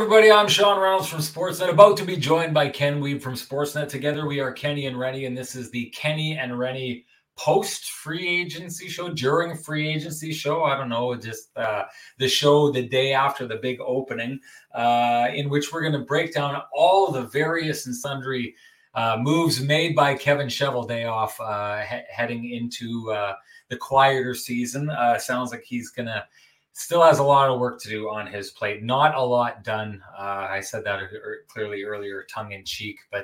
everybody. I'm Sean Reynolds from Sportsnet, about to be joined by Ken Wiebe from Sportsnet. Together we are Kenny and Rennie, and this is the Kenny and Rennie post-free agency show, during free agency show. I don't know, just the show the day after the big opening, in which we're going to break down all the various and sundry moves made by Kevin Cheveldayoff heading into the quieter season. Sounds like he's going to still has a lot of work to do on his plate. Not a lot done. I said that clearly earlier, tongue in cheek. But,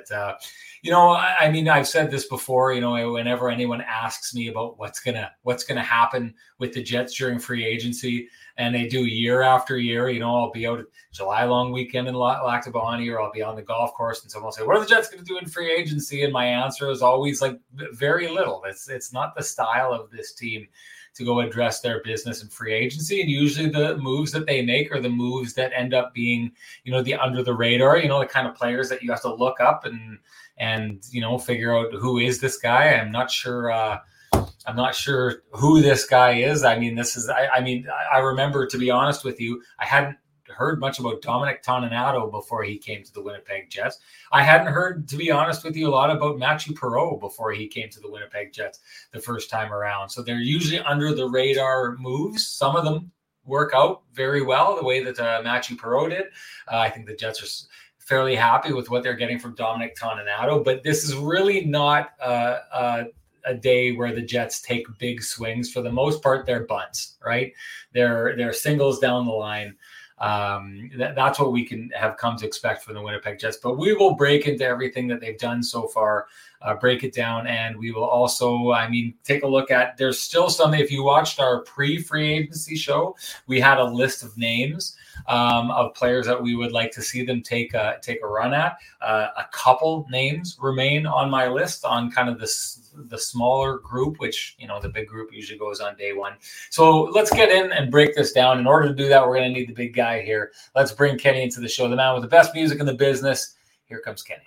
I mean, I've said this before, whenever anyone asks me about what's gonna happen with the Jets during free agency, and they do year after year, I'll be out at July long weekend in Lac du Bonnet, or I'll be on the golf course, and someone will say, what are the Jets going to do in free agency? And my answer is always like very little. It's not the style of this team to go address their business in free agency. And usually the moves that they make are the moves that end up being, the under the radar, the kind of players that you have to look up and figure out who is this guy. I'm not sure who this guy is. I mean, I remember, to be honest with you, I hadn't heard much about Dominic Toninato before he came to the Winnipeg Jets. I hadn't heard, to be honest with you, a lot about Mathieu Perreault before he came to the Winnipeg Jets the first time around. So they're usually under the radar moves. Some of them work out very well, the way that Mathieu Perreault did. I think the Jets are fairly happy with what they're getting from Dominic Toninato, but this is really not a day where the Jets take big swings. For the most part, they're bunts, right? They're singles down the line. That's what we can have come to expect from the Winnipeg Jets. But we will break into everything that they've done so far, break it down, and we will also, take a look at, there's still some, if you watched our pre-free agency show, we had a list of names of players that we would like to see them take a run at. A couple names remain on my list on kind of the smaller group, which, the big group usually goes on day one. So let's get in and break this down. In order to do that, we're going to need the big guy here. Let's bring Kenny into the show, the man with the best music in the business. Here comes Kenny.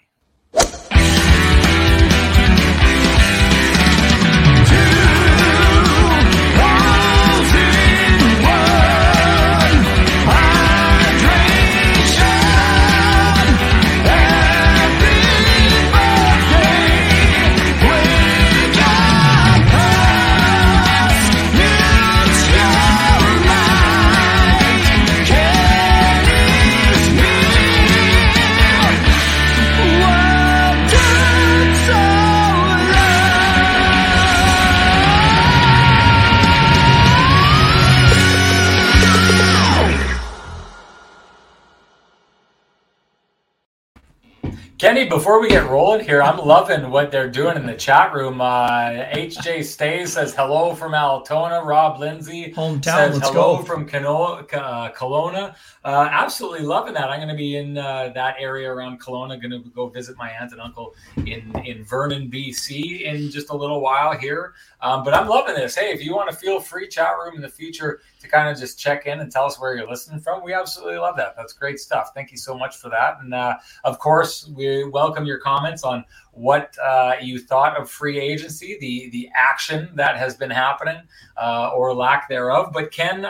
Kenny, before we get rolling here, I'm loving what they're doing in the chat room. HJ Stays says hello from Altona. Rob Lindsay hometown says let's hello go from Kelowna. Absolutely loving that. I'm going to be in that area around Kelowna. Going to go visit my aunt and uncle in Vernon, BC in just a little while here. But I'm loving this. Hey, if you want to feel free chat room in the future to kind of just check in and tell us where you're listening from, we absolutely love that. That's great stuff. Thank you so much for that. And of course, we welcome your comments on what you thought of free agency, the action that has been happening or lack thereof. But Ken,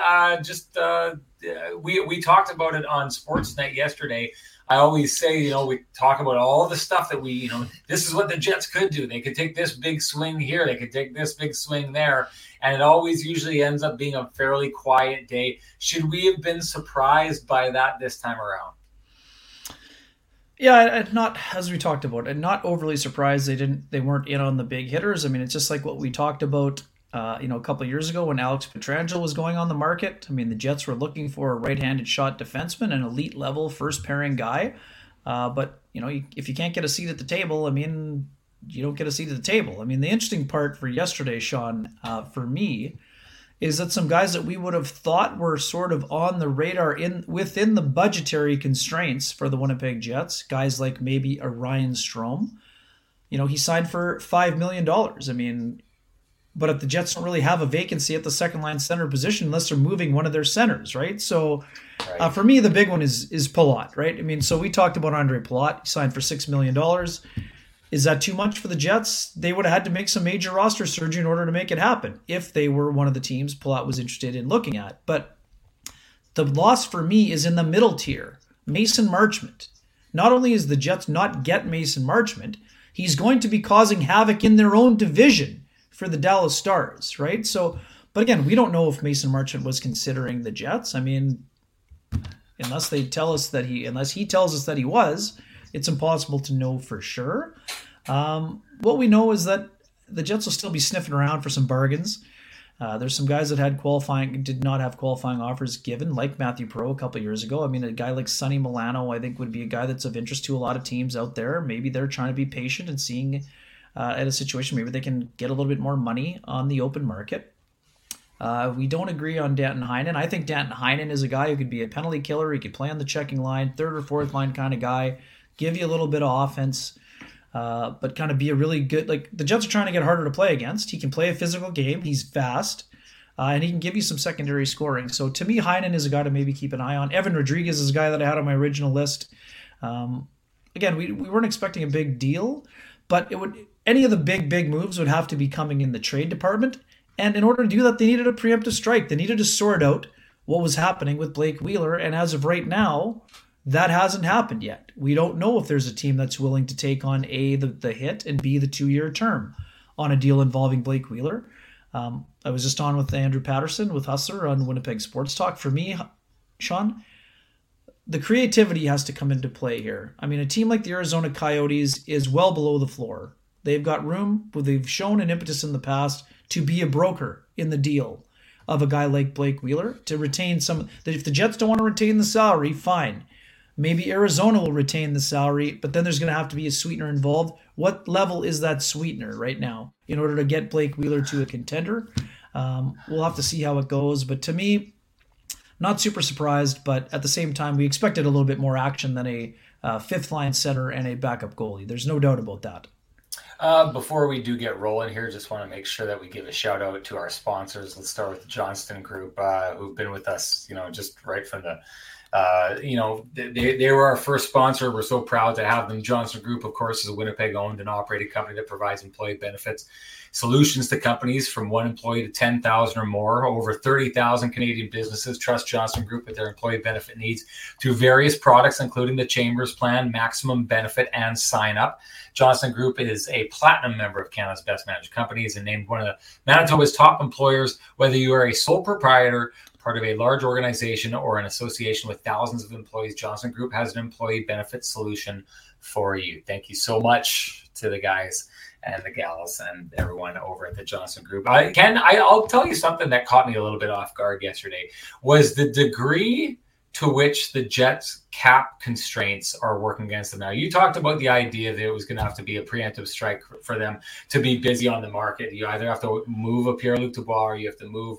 we talked about it on Sportsnet yesterday. I always say, we talk about all the stuff that this is what the Jets could do. They could take this big swing here. They could take this big swing there. And it always usually ends up being a fairly quiet day. Should we have been surprised by that this time around? Yeah, not, as we talked about, and not overly surprised they weren't in on the big hitters. I mean, it's just like what we talked about, a couple of years ago when Alex Pietrangelo was going on the market. I mean, the Jets were looking for a right-handed shot defenseman, an elite level first pairing guy. But if you can't get a seat at the table, you don't get a seat at the table. I mean, the interesting part for yesterday, Sean, for me, is that some guys that we would have thought were sort of on the radar within the budgetary constraints for the Winnipeg Jets, guys like maybe a Ryan Strome, he signed for $5 million. I mean, but if the Jets don't really have a vacancy at the second line center position unless they're moving one of their centers, right? So for me, the big one is Palat, right? I mean, so we talked about Andre Palat. He signed for $6 million. Is that too much for the Jets? They would have had to make some major roster surgery in order to make it happen if they were one of the teams Palat was interested in looking at. But the loss for me is in the middle tier Mason Marchment. Not only is the Jets not get Mason Marchment, he's going to be causing havoc in their own division for the Dallas Stars, right? So, but again, we don't know if Mason Marchment was considering the Jets. I mean, unless he tells us that he was, it's impossible to know for sure. What we know is that the Jets will still be sniffing around for some bargains. There's some guys that did not have qualifying offers given, like Matthew Perreault a couple of years ago. I mean, a guy like Sonny Milano, I think, would be a guy that's of interest to a lot of teams out there. Maybe they're trying to be patient and seeing at a situation maybe they can get a little bit more money on the open market. We don't agree on Danton Heinen. I think Danton Heinen is a guy who could be a penalty killer. He could play on the checking line, third or fourth line kind of guy, give you a little bit of offense. But kind of be a really good, like the Jets are trying to get harder to play against. He can play a physical game. He's fast, and he can give you some secondary scoring. So to me, Heinen is a guy to maybe keep an eye on. Evan Rodriguez is a guy that I had on my original list. Again, we weren't expecting a big deal, but any of the big moves would have to be coming in the trade department. And in order to do that, they needed a preemptive strike. They needed to sort out what was happening with Blake Wheeler. And as of right now, that hasn't happened yet. We don't know if there's a team that's willing to take on A, the hit, and B, the 2-year term on a deal involving Blake Wheeler. I was just on with Andrew Patterson with Hustler on Winnipeg Sports Talk. For me, Sean, the creativity has to come into play here. I mean, a team like the Arizona Coyotes is well below the floor. They've got room, but they've shown an impetus in the past to be a broker in the deal of a guy like Blake Wheeler to retain some. If the Jets don't want to retain the salary, fine. Maybe Arizona will retain the salary, but then there's going to have to be a sweetener involved. What level is that sweetener right now in order to get Blake Wheeler to a contender? We'll have to see how it goes. But to me, not super surprised, but at the same time, we expected a little bit more action than a fifth-line center and a backup goalie. There's no doubt about that. Before we do get rolling here, just want to make sure that we give a shout out to our sponsors. Let's start with the Johnston Group, who've been with us, just right from the they were our first sponsor. We're so proud to have them. Johnston Group, of course, is a Winnipeg-owned and operated company that provides employee benefits solutions to companies from one employee to 10,000 or more. Over 30,000 Canadian businesses trust Johnston Group with their employee benefit needs through various products, including the Chambers Plan, Maximum Benefit, and Sign Up. Johnston Group is a platinum member of Canada's Best Managed Companies and named one of the Manitoba's top employers. Whether you are a sole proprietor, part of a large organization, or an association with thousands of employees, Johnston Group has an employee benefit solution for you. Thank you so much to the guys and the gals and everyone over at the Johnston Group. I'll tell you something that caught me a little bit off guard yesterday was the degree to which the Jets cap constraints are working against them now. You talked about the idea that it was going to have to be a preemptive strike for them to be busy on the market. You either have to move a Pierre-Luc Dubois or you have to move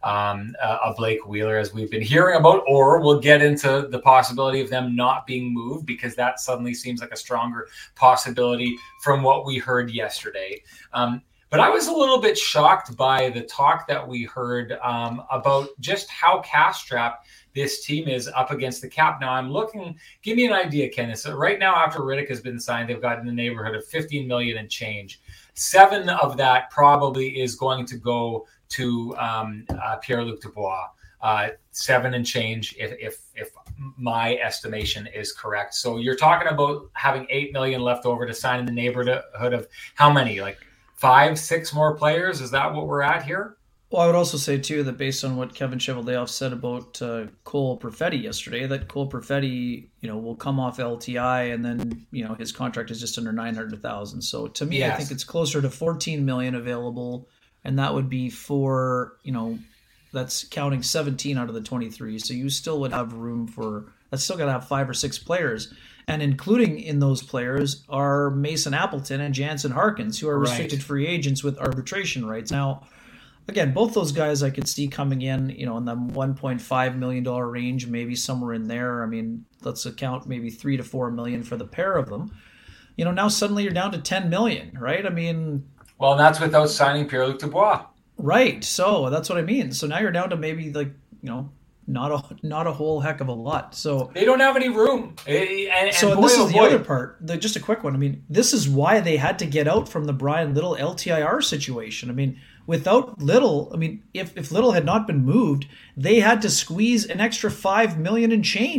a Blake Wheeler, as we've been hearing about, or we'll get into the possibility of them not being moved because that suddenly seems like a stronger possibility from what we heard yesterday. But I was a little bit shocked by the talk that we heard about just how cash-strapped this team is up against the cap. Now I'm looking, give me an idea, Ken. So right now, after Riddick has been signed, they've got in the neighborhood of $15 million and change. 7 of that probably is going to go to Pierre-Luc Dubois. 7 and change, if my estimation is correct. So you're talking about having $8 million left over to sign in the neighborhood of how many? Like 5-6 more players? Is that what we're at here? Well, I would also say, too, that based on what Kevin Cheveldayoff said about Cole Perfetti yesterday, that Cole Perfetti, will come off LTI and then, his contract is just under $900,000. So to me, yes. I think it's closer to $14 million available, and that would be for, that's counting 17 out of the 23. So you still would have room for, that's still got to have 5 or 6 players. And including in those players are Mason Appleton and Jansen Harkins, who are restricted free agents with arbitration rights. Now, again, both those guys I could see coming in, in the $1.5 million range, maybe somewhere in there. I mean, let's account maybe $3 to $4 million for the pair of them. Now suddenly you're down to $10 million, right? I mean, well, that's without signing Pierre-Luc Dubois. Right. So that's what I mean. So now you're down to maybe not a whole heck of a lot. So they don't have any room. So this is the other part. Just a quick one. I mean, this is why they had to get out from the Brian Little LTIR situation. I mean, without Little, if Little had not been moved, they had to squeeze an extra $5 million and change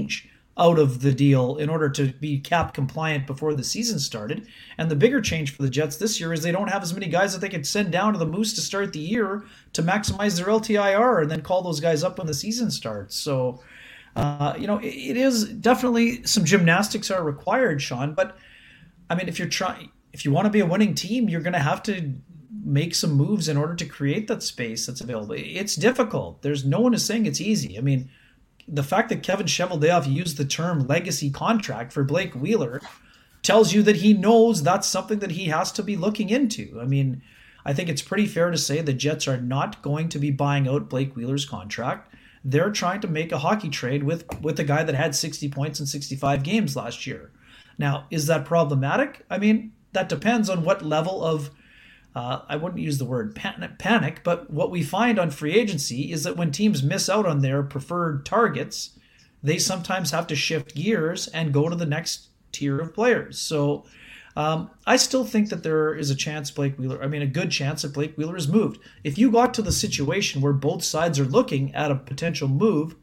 out of the deal in order to be cap compliant before the season started. And the bigger change for the Jets this year is they don't have as many guys that they could send down to the Moose to start the year to maximize their LTIR and then call those guys up when the season starts. So, it is definitely some gymnastics are required, Sean. But I mean, if you want to be a winning team, you're going to have to make some moves in order to create that space that's available. It's difficult. There's no one is saying it's easy. I mean, the fact that Kevin Cheveldayoff used the term legacy contract for Blake Wheeler tells you that he knows that's something that he has to be looking into. I mean, I think it's pretty fair to say the Jets are not going to be buying out Blake Wheeler's contract. They're trying to make a hockey trade with a guy that had 60 points in 65 games last year. Now, is that problematic? I mean, that depends on what level of I wouldn't use the word panic, but what we find on free agency is that when teams miss out on their preferred targets, they sometimes have to shift gears and go to the next tier of players. So I still think that there is a good chance that Blake Wheeler is moved. If you got to the situation where both sides are looking at a potential move,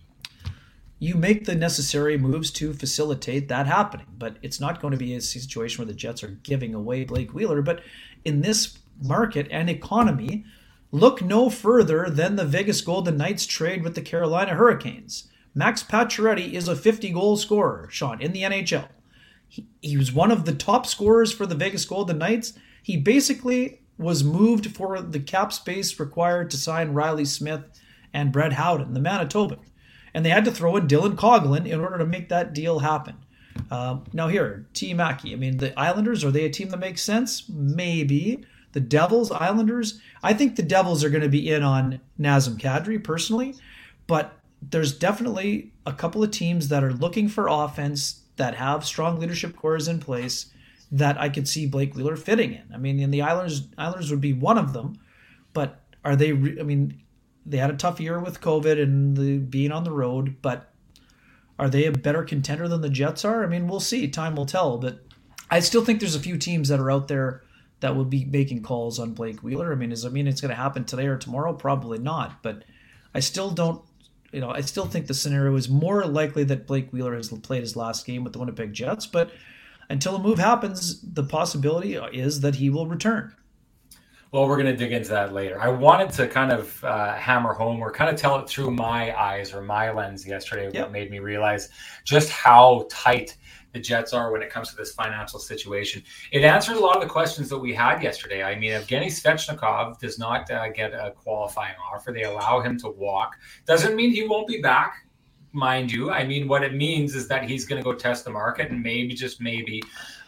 you make the necessary moves to facilitate that happening. But it's not going to be a situation where the Jets are giving away Blake Wheeler. But in this market and economy, look no further than the Vegas Golden Knights trade with the Carolina Hurricanes. Max Pacioretty is a 50-goal scorer, Sean, in the NHL. He was one of the top scorers for the Vegas Golden Knights. He basically was moved for the cap space required to sign Riley Smith and Brett Howden, the Manitoban. And they had to throw in Dylan Coghlan in order to make that deal happen. Now here, T. Mackey. I mean, the Islanders, are they a team that makes sense? Maybe. The Devils, Islanders. I think the Devils are going to be in on Nazem Kadri personally, but there's definitely a couple of teams that are looking for offense that have strong leadership cores in place that I could see Blake Wheeler fitting in. I mean, and the Islanders would be one of them, but are they? They had a tough year with COVID and being on the road, but are they a better contender than the Jets are? I mean, we'll see. Time will tell. But I still think there's a few teams that are out there that will be making calls on Blake Wheeler. I mean, it's going to happen today or tomorrow? Probably not. But I still don't. I still think the scenario is more likely that Blake Wheeler has played his last game with the Winnipeg Jets. But until a move happens, the possibility is that he will return. Well, we're going to dig into that later. I wanted to kind of hammer home or kind of tell it through my eyes or my lens yesterday. What made me realize just how tight the Jets are when it comes to this financial situation. It answers a lot of the questions that we had yesterday. I mean, Evgeny Svechnikov does not get a qualifying offer. They allow him to walk. Doesn't mean he won't be back, mind you. I mean, what it means is that he's going to go test the market and maybe, just maybe,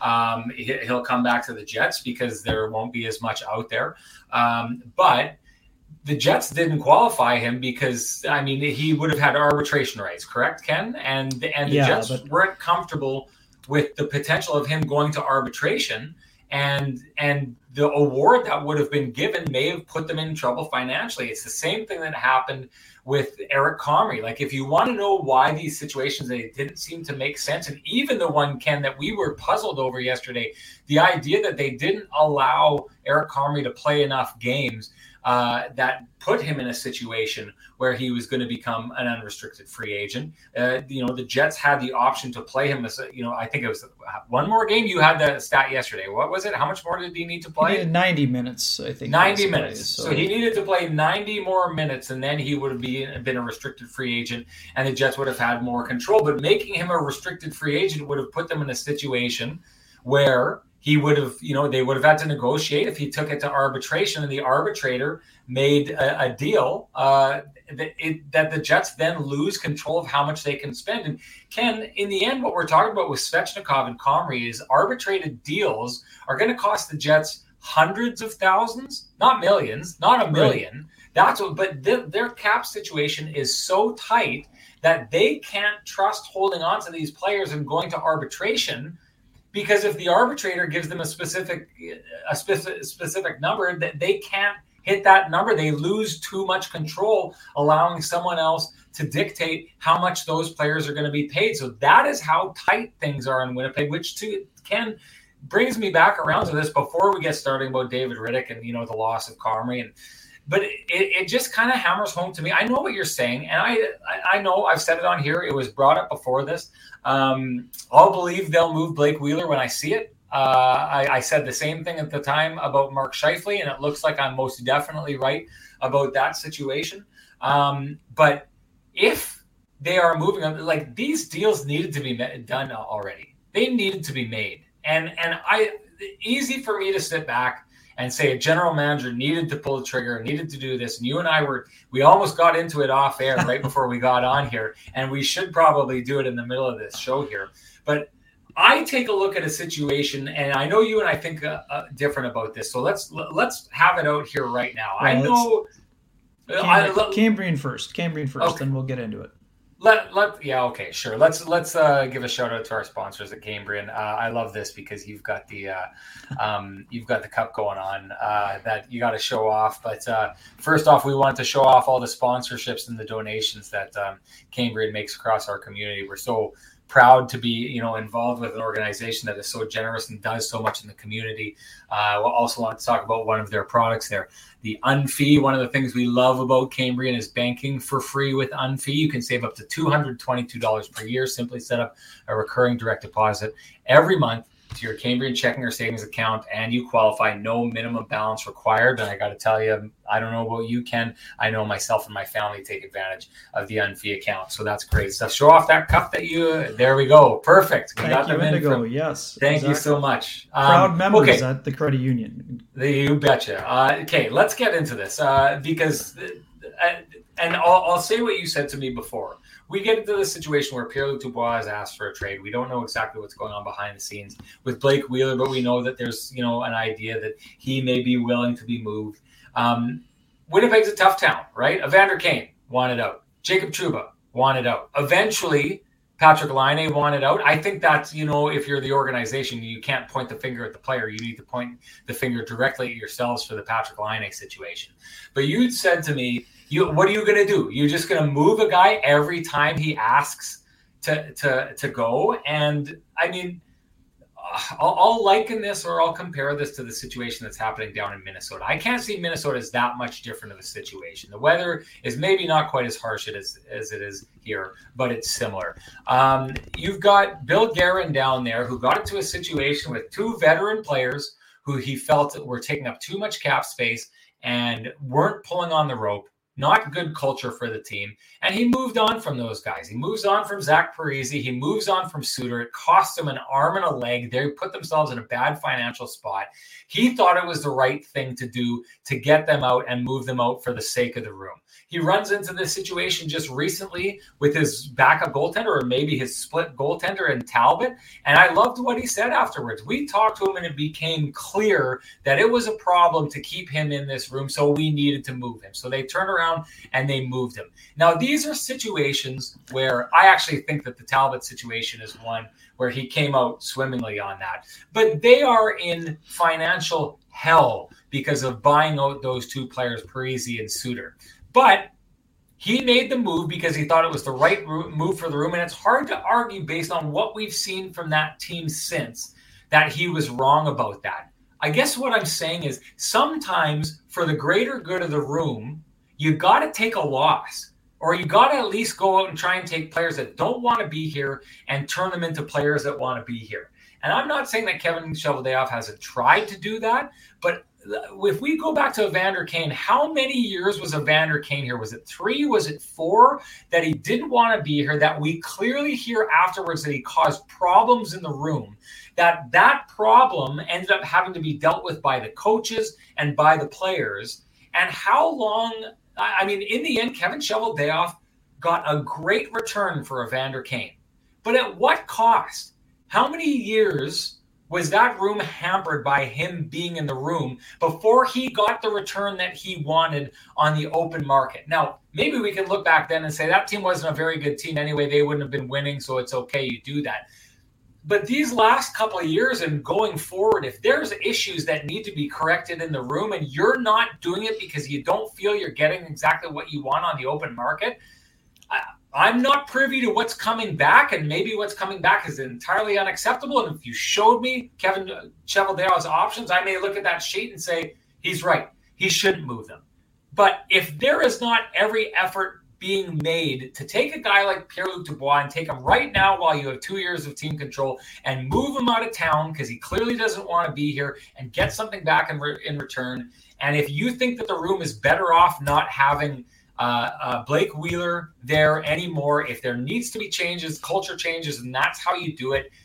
he'll come back to the Jets because there won't be as much out there. But the Jets didn't qualify him because, I mean, he would have had arbitration rights, correct, Ken? And the Jets weren't comfortable with the potential of him going to arbitration, and the award that would have been given may have put them in trouble financially. It's the same thing that happened with Eric Comrie. Like, if you want to know why these situations, they didn't seem to make sense, and even the one, Ken, that we were puzzled over yesterday, the idea that they didn't allow Eric Comrie to play enough games that put him in a situation where he was going to become an unrestricted free agent. The Jets had the option to play him as, I think it was one more game. You had the stat yesterday. What was it? How much more did he need to play? He needed 90 minutes, I think. 90 minutes. So he needed to play 90 more minutes, and then he would have been a restricted free agent, and the Jets would have had more control. But making him a restricted free agent would have put them in a situation where he would have, they would have had to negotiate if he took it to arbitration, and the arbitrator made a deal that the Jets then lose control of how much they can spend. And Ken, in the end, what we're talking about with Svechnikov and Comrie is arbitrated deals are going to cost the Jets hundreds of thousands, not millions, not a million. Right. That's what, but their cap situation is so tight that they can't trust holding on to these players and going to arbitration. Because if the arbitrator gives them a specific number, that they can't hit that number, they lose too much control, allowing someone else to dictate how much those players are going to be paid. So that is how tight things are in Winnipeg, which Ken brings me back around to this before we get started about David Rittich and the loss of Comrie. And But it just kind of hammers home to me. I know what you're saying, and I know I've said it on here. It was brought up before this. I'll believe they'll move Blake Wheeler when I see it. I said the same thing at the time about Mark Scheifele, and it looks like I'm most definitely right about that situation. But if they are moving on, like, these deals needed to be done already. They needed to be made. And easy for me to sit back and say a general manager needed to pull the trigger, needed to do this. And you and I we almost got into it off air right before we got on here. And we should probably do it in the middle of this show here. But I take a look at a situation, and I know you and I think different about this. So let's have it out here right now. Well, I know Cambrian first, okay. Then we'll get into it. Okay, sure. Let's give a shout out to our sponsors at Cambrian. I love this because you've got the cup going on that you got to show off. But first off, we want to show off all the sponsorships and the donations that Cambrian makes across our community. We're so proud to be, involved with an organization that is so generous and does so much in the community. We'll also want to talk about one of their products there, the Unfee. One of the things we love about Cambrian is banking for free with Unfee. You can save up to $222 per year. Simply set up a recurring direct deposit every month to your Cambrian checking or savings account, and you qualify. No minimum balance required. And I got to tell you, I don't know about you, Ken. I know myself and my family take advantage of the Unfee account, so that's great stuff. Show off that cup there we go. Perfect. We got them Indigo. Yes. Thank you so much. Proud members at the credit union. You betcha. Okay, let's get into this because, and I'll say what you said to me before. We get into this situation where Pierre-Luc Dubois has asked for a trade. We don't know exactly what's going on behind the scenes with Blake Wheeler, but we know that there's, an idea that he may be willing to be moved. Winnipeg's a tough town, right? Evander Kane wanted out. Jacob Trouba wanted out. Eventually, Patrick Laine wanted out. I think that's, if you're the organization, you can't point the finger at the player. You need to point the finger directly at yourselves for the Patrick Laine situation. But you said to me, what are you going to do? You're just going to move a guy every time he asks to go? And I mean, I'll liken this, or I'll compare this to the situation that's happening down in Minnesota. I can't see Minnesota as that much different of a situation. The weather is maybe not quite as harsh as it is here, but it's similar. You've got Bill Guerin down there who got into a situation with two veteran players who he felt were taking up too much cap space and weren't pulling on the rope. Not good culture for the team. And he moved on from those guys. He moves on from Zach Parise. He moves on from Suter. It cost him an arm and a leg. They put themselves in a bad financial spot. He thought it was the right thing to do to get them out and move them out for the sake of the room. He runs into this situation just recently with his backup goaltender, or maybe his split goaltender in Talbot. And I loved what he said afterwards. We talked to him and it became clear that it was a problem to keep him in this room, so we needed to move him. So they turned around and they moved him. Now, these are situations where I actually think that the Talbot situation is one where he came out swimmingly on that. But they are in financial hell because of buying out those two players, Parise and Suter. But he made the move because he thought it was the right move for the room. And it's hard to argue based on what we've seen from that team since that he was wrong about that. I guess what I'm saying is sometimes for the greater good of the room, you got to take a loss, or you got to at least go out and try and take players that don't want to be here and turn them into players that want to be here. And I'm not saying that Kevin Cheveldayoff hasn't tried to do that, but if we go back to Evander Kane, how many years was Evander Kane here? Was it 3? Was it 4 that he didn't want to be here, that we clearly hear afterwards that he caused problems in the room, that problem ended up having to be dealt with by the coaches and by the players? And how long, I mean, in the end, Kevin Cheveldayoff got a great return for Evander Kane. But at what cost? How many years was that room hampered by him being in the room before he got the return that he wanted on the open market? Now, maybe we can look back then and say that team wasn't a very good team anyway. They wouldn't have been winning, so it's okay, you do that. But these last couple of years and going forward, if there's issues that need to be corrected in the room and you're not doing it because you don't feel you're getting exactly what you want on the open market, I'm not privy to what's coming back, and maybe what's coming back is entirely unacceptable. And if you showed me Kevin Cheveldayoff's options, I may look at that sheet and say, he's right. He shouldn't move them. But if there is not every effort being made to take a guy like Pierre-Luc Dubois and take him right now while you have 2 years of team control and move him out of town because he clearly doesn't want to be here and get something back in return. And if you think that the room is better off not having Blake Wheeler there anymore, if there needs to be changes, culture changes, and that's how you do it,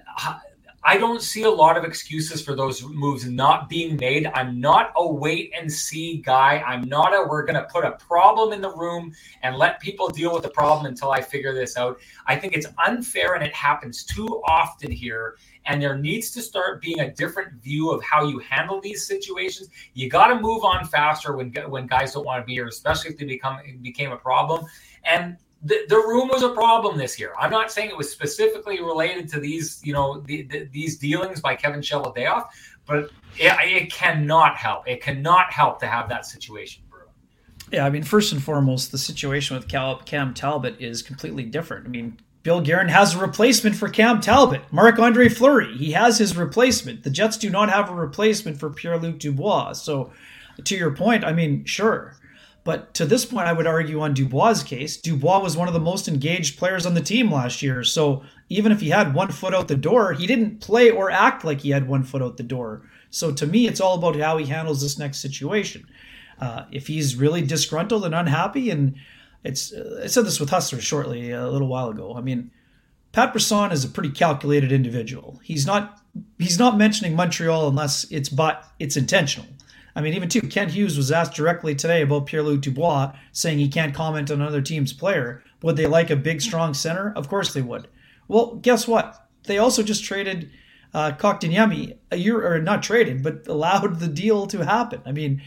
I don't see a lot of excuses for those moves not being made. I'm not a wait and see guy. I'm not we're going to put a problem in the room and let people deal with the problem until I figure this out. I think it's unfair and it happens too often here. And there needs to start being a different view of how you handle these situations. You got to move on faster when guys don't want to be here, especially if they became a problem. And the room was a problem this year. I'm not saying it was specifically related to these, these dealings by Kevin Cheveldayoff, but it cannot help. It cannot help to have that situation brewing. Yeah, I mean, first and foremost, the situation with Cam Talbot is completely different. I mean, Bill Guerin has a replacement for Cam Talbot, Marc-Andre Fleury. He has his replacement. The Jets do not have a replacement for Pierre-Luc Dubois. So, to your point, I mean, sure. But to this point, I would argue on Dubois' case, Dubois was one of the most engaged players on the team last year. So even if he had 1 foot out the door, he didn't play or act like he had 1 foot out the door. So to me, it's all about how he handles this next situation. If he's really disgruntled and unhappy, and I said this with Hustler shortly a little while ago. I mean, Pat Brisson is a pretty calculated individual. He's not mentioning Montreal unless it's intentional. I mean, even too, Kent Hughes was asked directly today about Pierre-Luc Dubois, saying he can't comment on another team's player. Would they like a big, strong center? Of course they would. Well, guess what? They also just traded Kotkaniemi a year, or not traded, but allowed the deal to happen. I mean,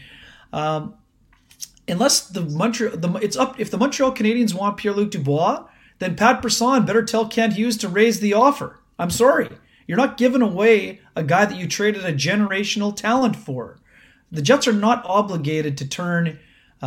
unless if the Montreal Canadiens want Pierre-Luc Dubois, then Pat Brisson better tell Kent Hughes to raise the offer. I'm sorry. You're not giving away a guy that you traded a generational talent for. The Jets are not obligated to turn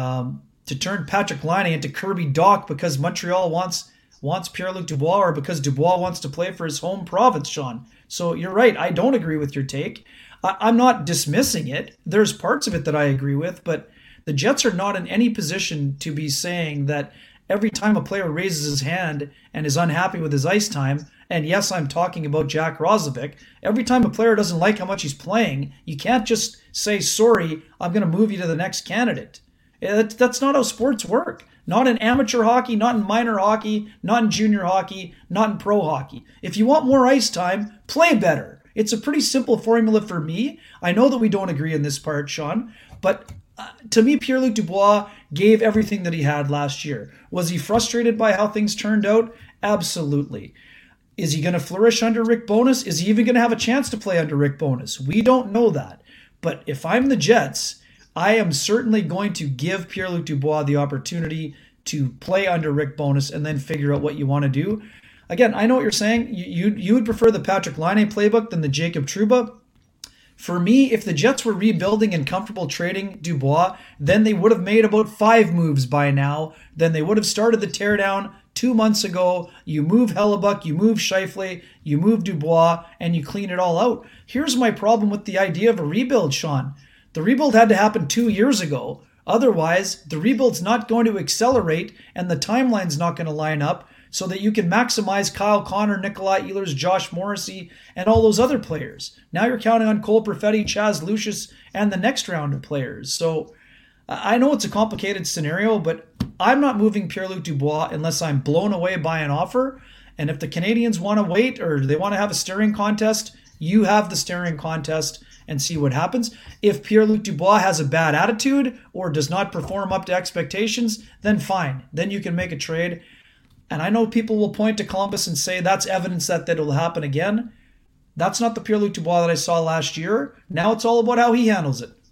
Patrick Laine into Kirby Dach because Montreal wants Pierre-Luc Dubois or because Dubois wants to play for his home province, Sean. So you're right. I don't agree with your take. I'm not dismissing it. There's parts of it that I agree with, but the Jets are not in any position to be saying that every time a player raises his hand and is unhappy with his ice time, and yes, I'm talking about Jack Roslovic, every time a player doesn't like how much he's playing, you can't just say, sorry, I'm going to move you to the next candidate. That's not how sports work. Not in amateur hockey, not in minor hockey, not in junior hockey, not in pro hockey. If you want more ice time, play better. It's a pretty simple formula for me. I know that we don't agree in this part, Sean, but to me, Pierre-Luc Dubois gave everything that he had last year. Was he frustrated by how things turned out? Absolutely. Is he going to flourish under Rick Bowness? Is he even going to have a chance to play under Rick Bowness? We don't know that. But if I'm the Jets, I am certainly going to give Pierre-Luc Dubois the opportunity to play under Rick Bowness and then figure out what you want to do. Again, I know what you're saying. You would prefer the Patrick Laine playbook than the Jacob Trouba. For me, if the Jets were rebuilding and comfortable trading Dubois, then they would have made about 5 moves by now. Then they would have started the teardown 2 months ago. You move Hellebuck, you move Scheifele, you move Dubois, and you clean it all out. Here's my problem with the idea of a rebuild, Sean. The rebuild had to happen 2 years ago. Otherwise, the rebuild's not going to accelerate and the timeline's not going to line up so that you can maximize Kyle Connor, Nikolai Ehlers, Josh Morrissey, and all those other players. Now you're counting on Cole Perfetti, Chaz Lucius, and the next round of players. So I know it's a complicated scenario, but I'm not moving Pierre-Luc Dubois unless I'm blown away by an offer. And if the Canadiens want to wait or they want to have a staring contest, you have the staring contest and see what happens. If Pierre-Luc Dubois has a bad attitude or does not perform up to expectations, then fine. Then you can make a trade. And I know people will point to Columbus and say that's evidence that will happen again. That's not the Pierre-Luc Dubois that I saw last year. Now it's all about how he handles it.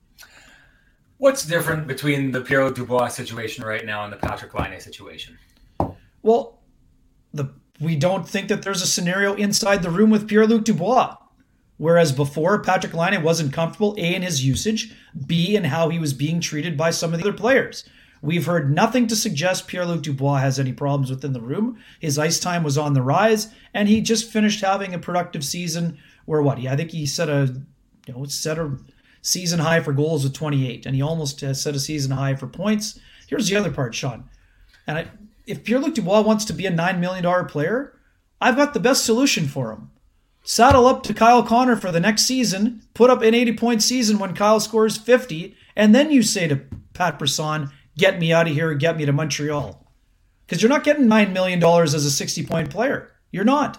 What's different between the Pierre-Luc Dubois situation right now and the Patrick Laine situation? Well, we don't think that there's a scenario inside the room with Pierre-Luc Dubois. Whereas before, Patrick Laine wasn't comfortable, A, in his usage, B, in how he was being treated by some of the other players. We've heard nothing to suggest Pierre-Luc Dubois has any problems within the room. His ice time was on the rise, and he just finished having a productive season where I think he set a season high for goals with 28, and he almost set a season high for points. Here's the other part, Sean. And if Pierre-Luc Dubois wants to be a $9 million player, I've got the best solution for him. Saddle up to Kyle Connor for the next season, put up an 80-point season when Kyle scores 50, and then you say to Pat Brisson, get me out of here, get me to Montreal. Because you're not getting $9 million as a 60-point player. You're not.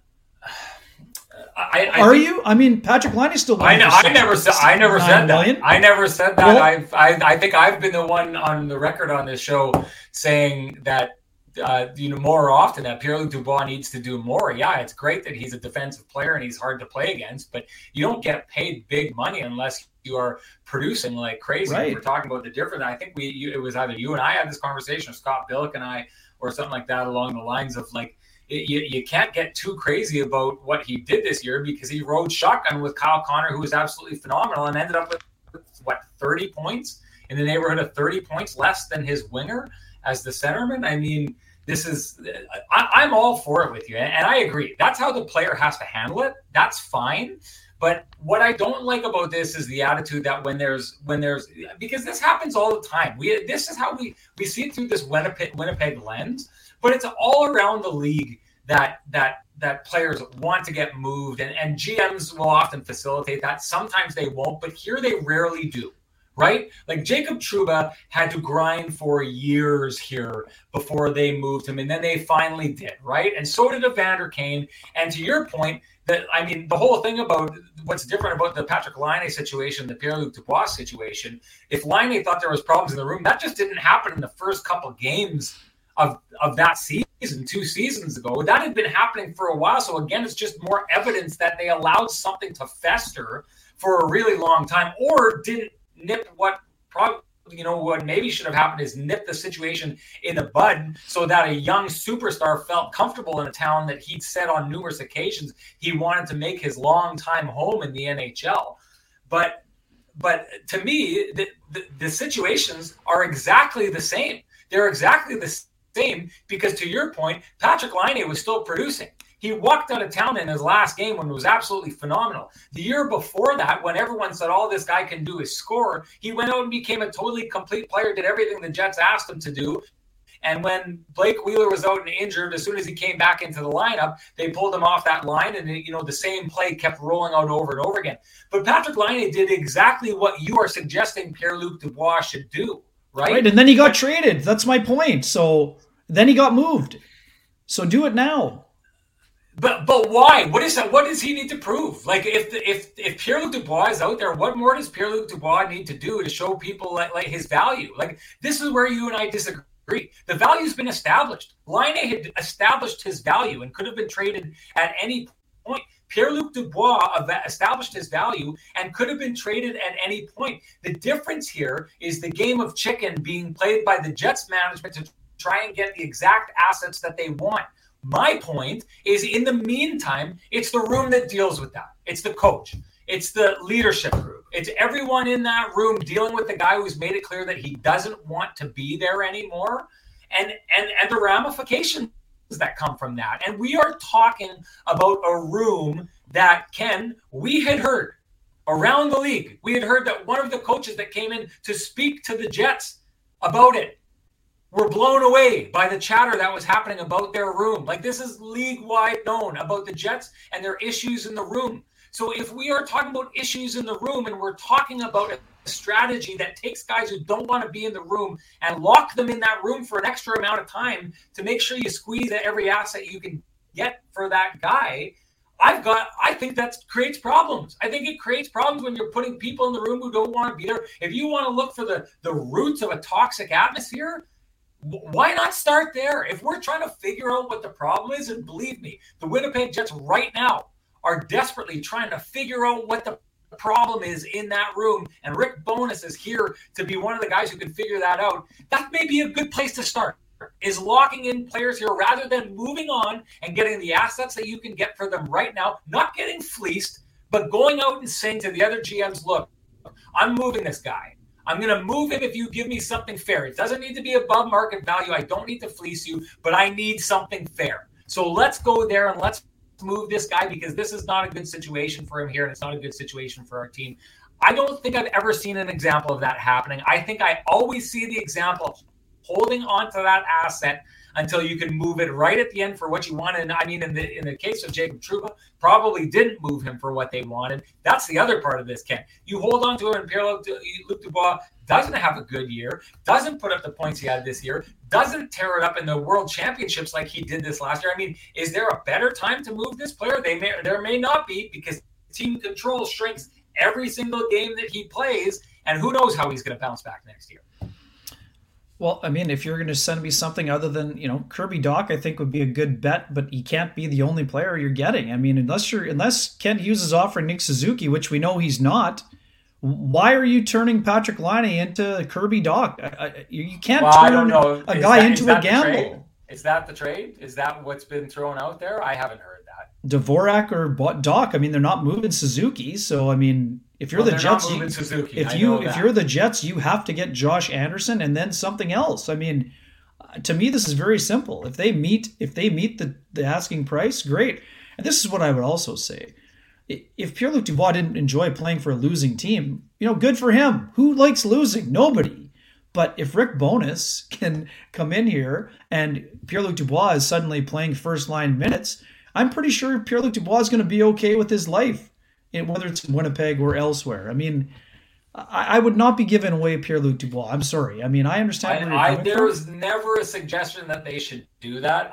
Are you? I mean, Patrick Laine is still. I never said that. I never said that. Well, I think I've been the one on the record on this show saying that more often that Pierre-Luc Dubois needs to do more. Yeah, it's great that he's a defensive player and he's hard to play against, but you don't get paid big money unless you are producing like crazy. Right. We're talking about the difference. I think it was either you and I had this conversation, or Scott Billick and I, or something like that, along the lines of like, you can't get too crazy about what he did this year, because he rode shotgun with Kyle Connor, who was absolutely phenomenal, and ended up with 30 points, in the neighborhood of 30 points less than his winger as the centerman. I mean, I'm all for it with you. And I agree. That's how the player has to handle it. That's fine. But what I don't like about this is the attitude that when there's because this happens all the time. This is how we see it through this Winnipeg lens, but it's all around the league that players want to get moved, and GMs will often facilitate that. Sometimes they won't, but here they rarely do. Right? Like Jacob Trouba had to grind for years here before they moved him, and then they finally did, right? And so did Evander Kane. And to your point, the whole thing about what's different about the Patrick Laine situation, the Pierre-Luc Dubois situation, if Laine thought there was problems in the room, that just didn't happen in the first couple games of that season, 2 seasons ago. That had been happening for a while. So again, it's just more evidence that they allowed something to fester for a really long time, or didn't nip what maybe should have happened is nip the situation in the bud, so that a young superstar felt comfortable in a town that he'd said on numerous occasions he wanted to make his long-time home in the NHL. But to me, the situations are exactly the same. They're exactly the same because, to your point, Patrick Laine was still producing. He walked out of town in his last game when it was absolutely phenomenal. The year before that, when everyone said all this guy can do is score, he went out and became a totally complete player, did everything the Jets asked him to do. And when Blake Wheeler was out and injured, as soon as he came back into the lineup, they pulled him off that line, and the same play kept rolling out over and over again. But Patrick Laine did exactly what you are suggesting Pierre-Luc Dubois should do, right? Right, and then he got traded. That's my point. So then he got moved. So do it now. But why? What does he need to prove? Like if Pierre-Luc Dubois is out there, what more does Pierre-Luc Dubois need to do to show people like his value? Like, this is where you and I disagree. The value's been established. Laine had established his value and could have been traded at any point. Pierre-Luc Dubois established his value and could have been traded at any point. The difference here is the game of chicken being played by the Jets management to try and get the exact assets that they want. My point is, in the meantime, it's the room that deals with that. It's the coach. It's the leadership group. It's everyone in that room dealing with the guy who's made it clear that he doesn't want to be there anymore, and the ramifications that come from that. And we are talking about a room that, Ken, we had heard around the league. We had heard that one of the coaches that came in to speak to the Jets about it were blown away by the chatter that was happening about their room. Like, this is league-wide known about the Jets and their issues in the room. So if we are talking about issues in the room, and we're talking about a strategy that takes guys who don't want to be in the room and lock them in that room for an extra amount of time to make sure you squeeze every asset you can get for that guy, I think that creates problems. I think it creates problems when you're putting people in the room who don't want to be there. If you want to look for the roots of a toxic atmosphere, why not start there? If we're trying to figure out what the problem is, and believe me, the Winnipeg Jets right now are desperately trying to figure out what the problem is in that room, and Rick Bowness is here to be one of the guys who can figure that out. That may be a good place to start, is locking in players here rather than moving on and getting the assets that you can get for them right now, not getting fleeced, but going out and saying to the other GMs, look, I'm moving this guy. I'm going to move him if you give me something fair. It doesn't need to be above market value. I don't need to fleece you, but I need something fair. So let's go there and let's move this guy, because this is not a good situation for him here, and it's not a good situation for our team. I don't think I've ever seen an example of that happening. I think I always see the example of holding on to that asset until you can move it right at the end for what you want. And I mean, in the case of Jacob Trouba, probably didn't move him for what they wanted. That's the other part of this, Ken. You hold on to him, and Pierre-Luc Dubois doesn't have a good year, doesn't put up the points he had this year, doesn't tear it up in the World Championships like he did this last year. I mean, is there a better time to move this player? There may not be, because team control shrinks every single game that he plays, and who knows how he's going to bounce back next year. Well, I mean, if you're going to send me something other than, Kirby Dach, I think would be a good bet, but he can't be the only player you're getting. I mean, unless Kent Hughes is offering Nick Suzuki, which we know he's not, why are you turning Patrick Laine into Kirby Dach? You can't turn a guy into a gamble. Is that the trade? Is that what's been thrown out there? I haven't heard that. Dvorak or Dach, I mean, they're not moving Suzuki, so I mean, if you're the Jets, if you're the Jets, you have to get Josh Anderson and then something else. I mean, to me, this is very simple. If they meet the asking price, great. And this is what I would also say: if Pierre-Luc Dubois didn't enjoy playing for a losing team, good for him. Who likes losing? Nobody. But if Rick Bowness can come in here and Pierre-Luc Dubois is suddenly playing first line minutes, I'm pretty sure Pierre-Luc Dubois is going to be okay with his life, whether it's in Winnipeg or elsewhere. I mean, I would not be giving away Pierre-Luc Dubois. I'm sorry. I mean, I understand. There was never a suggestion that they should do that.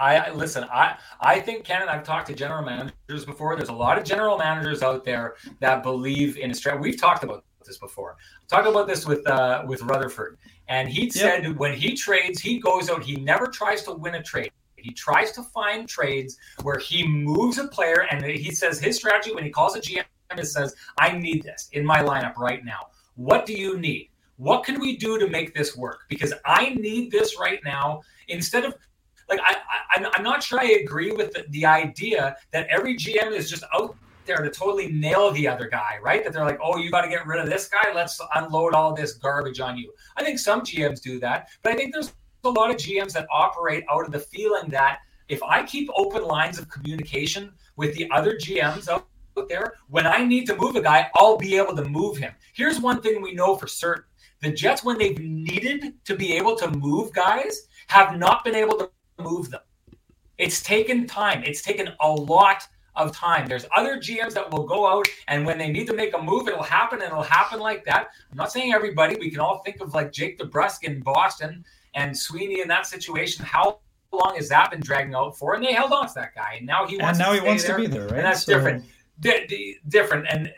I think, Ken, and I've talked to general managers before. There's a lot of general managers out there that believe in a strategy. We've talked about this before. Talked about this with Rutherford, and he said when he trades, he goes out. He never tries to win a trade. He tries to find trades where he moves a player, and he says his strategy when he calls a GM is says, I need this in my lineup right now. What do you need? What can we do to make this work? Because I need this right now. Instead of, like, I'm not sure I agree with the idea that every GM is just out there to totally nail the other guy, right? That they're like, oh, you got to get rid of this guy. Let's unload all this garbage on you. I think some GMs do that, but I think there's a lot of GMs that operate out of the feeling that if I keep open lines of communication with the other GMs out there, when I need to move a guy, I'll be able to move him. Here's one thing we know for certain. The Jets, when they've needed to be able to move guys, have not been able to move them. It's taken time. It's taken a lot of time. There's other GMs that will go out, and when they need to make a move, it'll happen, and it'll happen like that. I'm not saying everybody. We can all think of like Jake DeBrusk in Boston and Sweeney in that situation. How long has that been dragging out for? And they held on to that guy, and now he wants to be there, right? And that's different. Different, and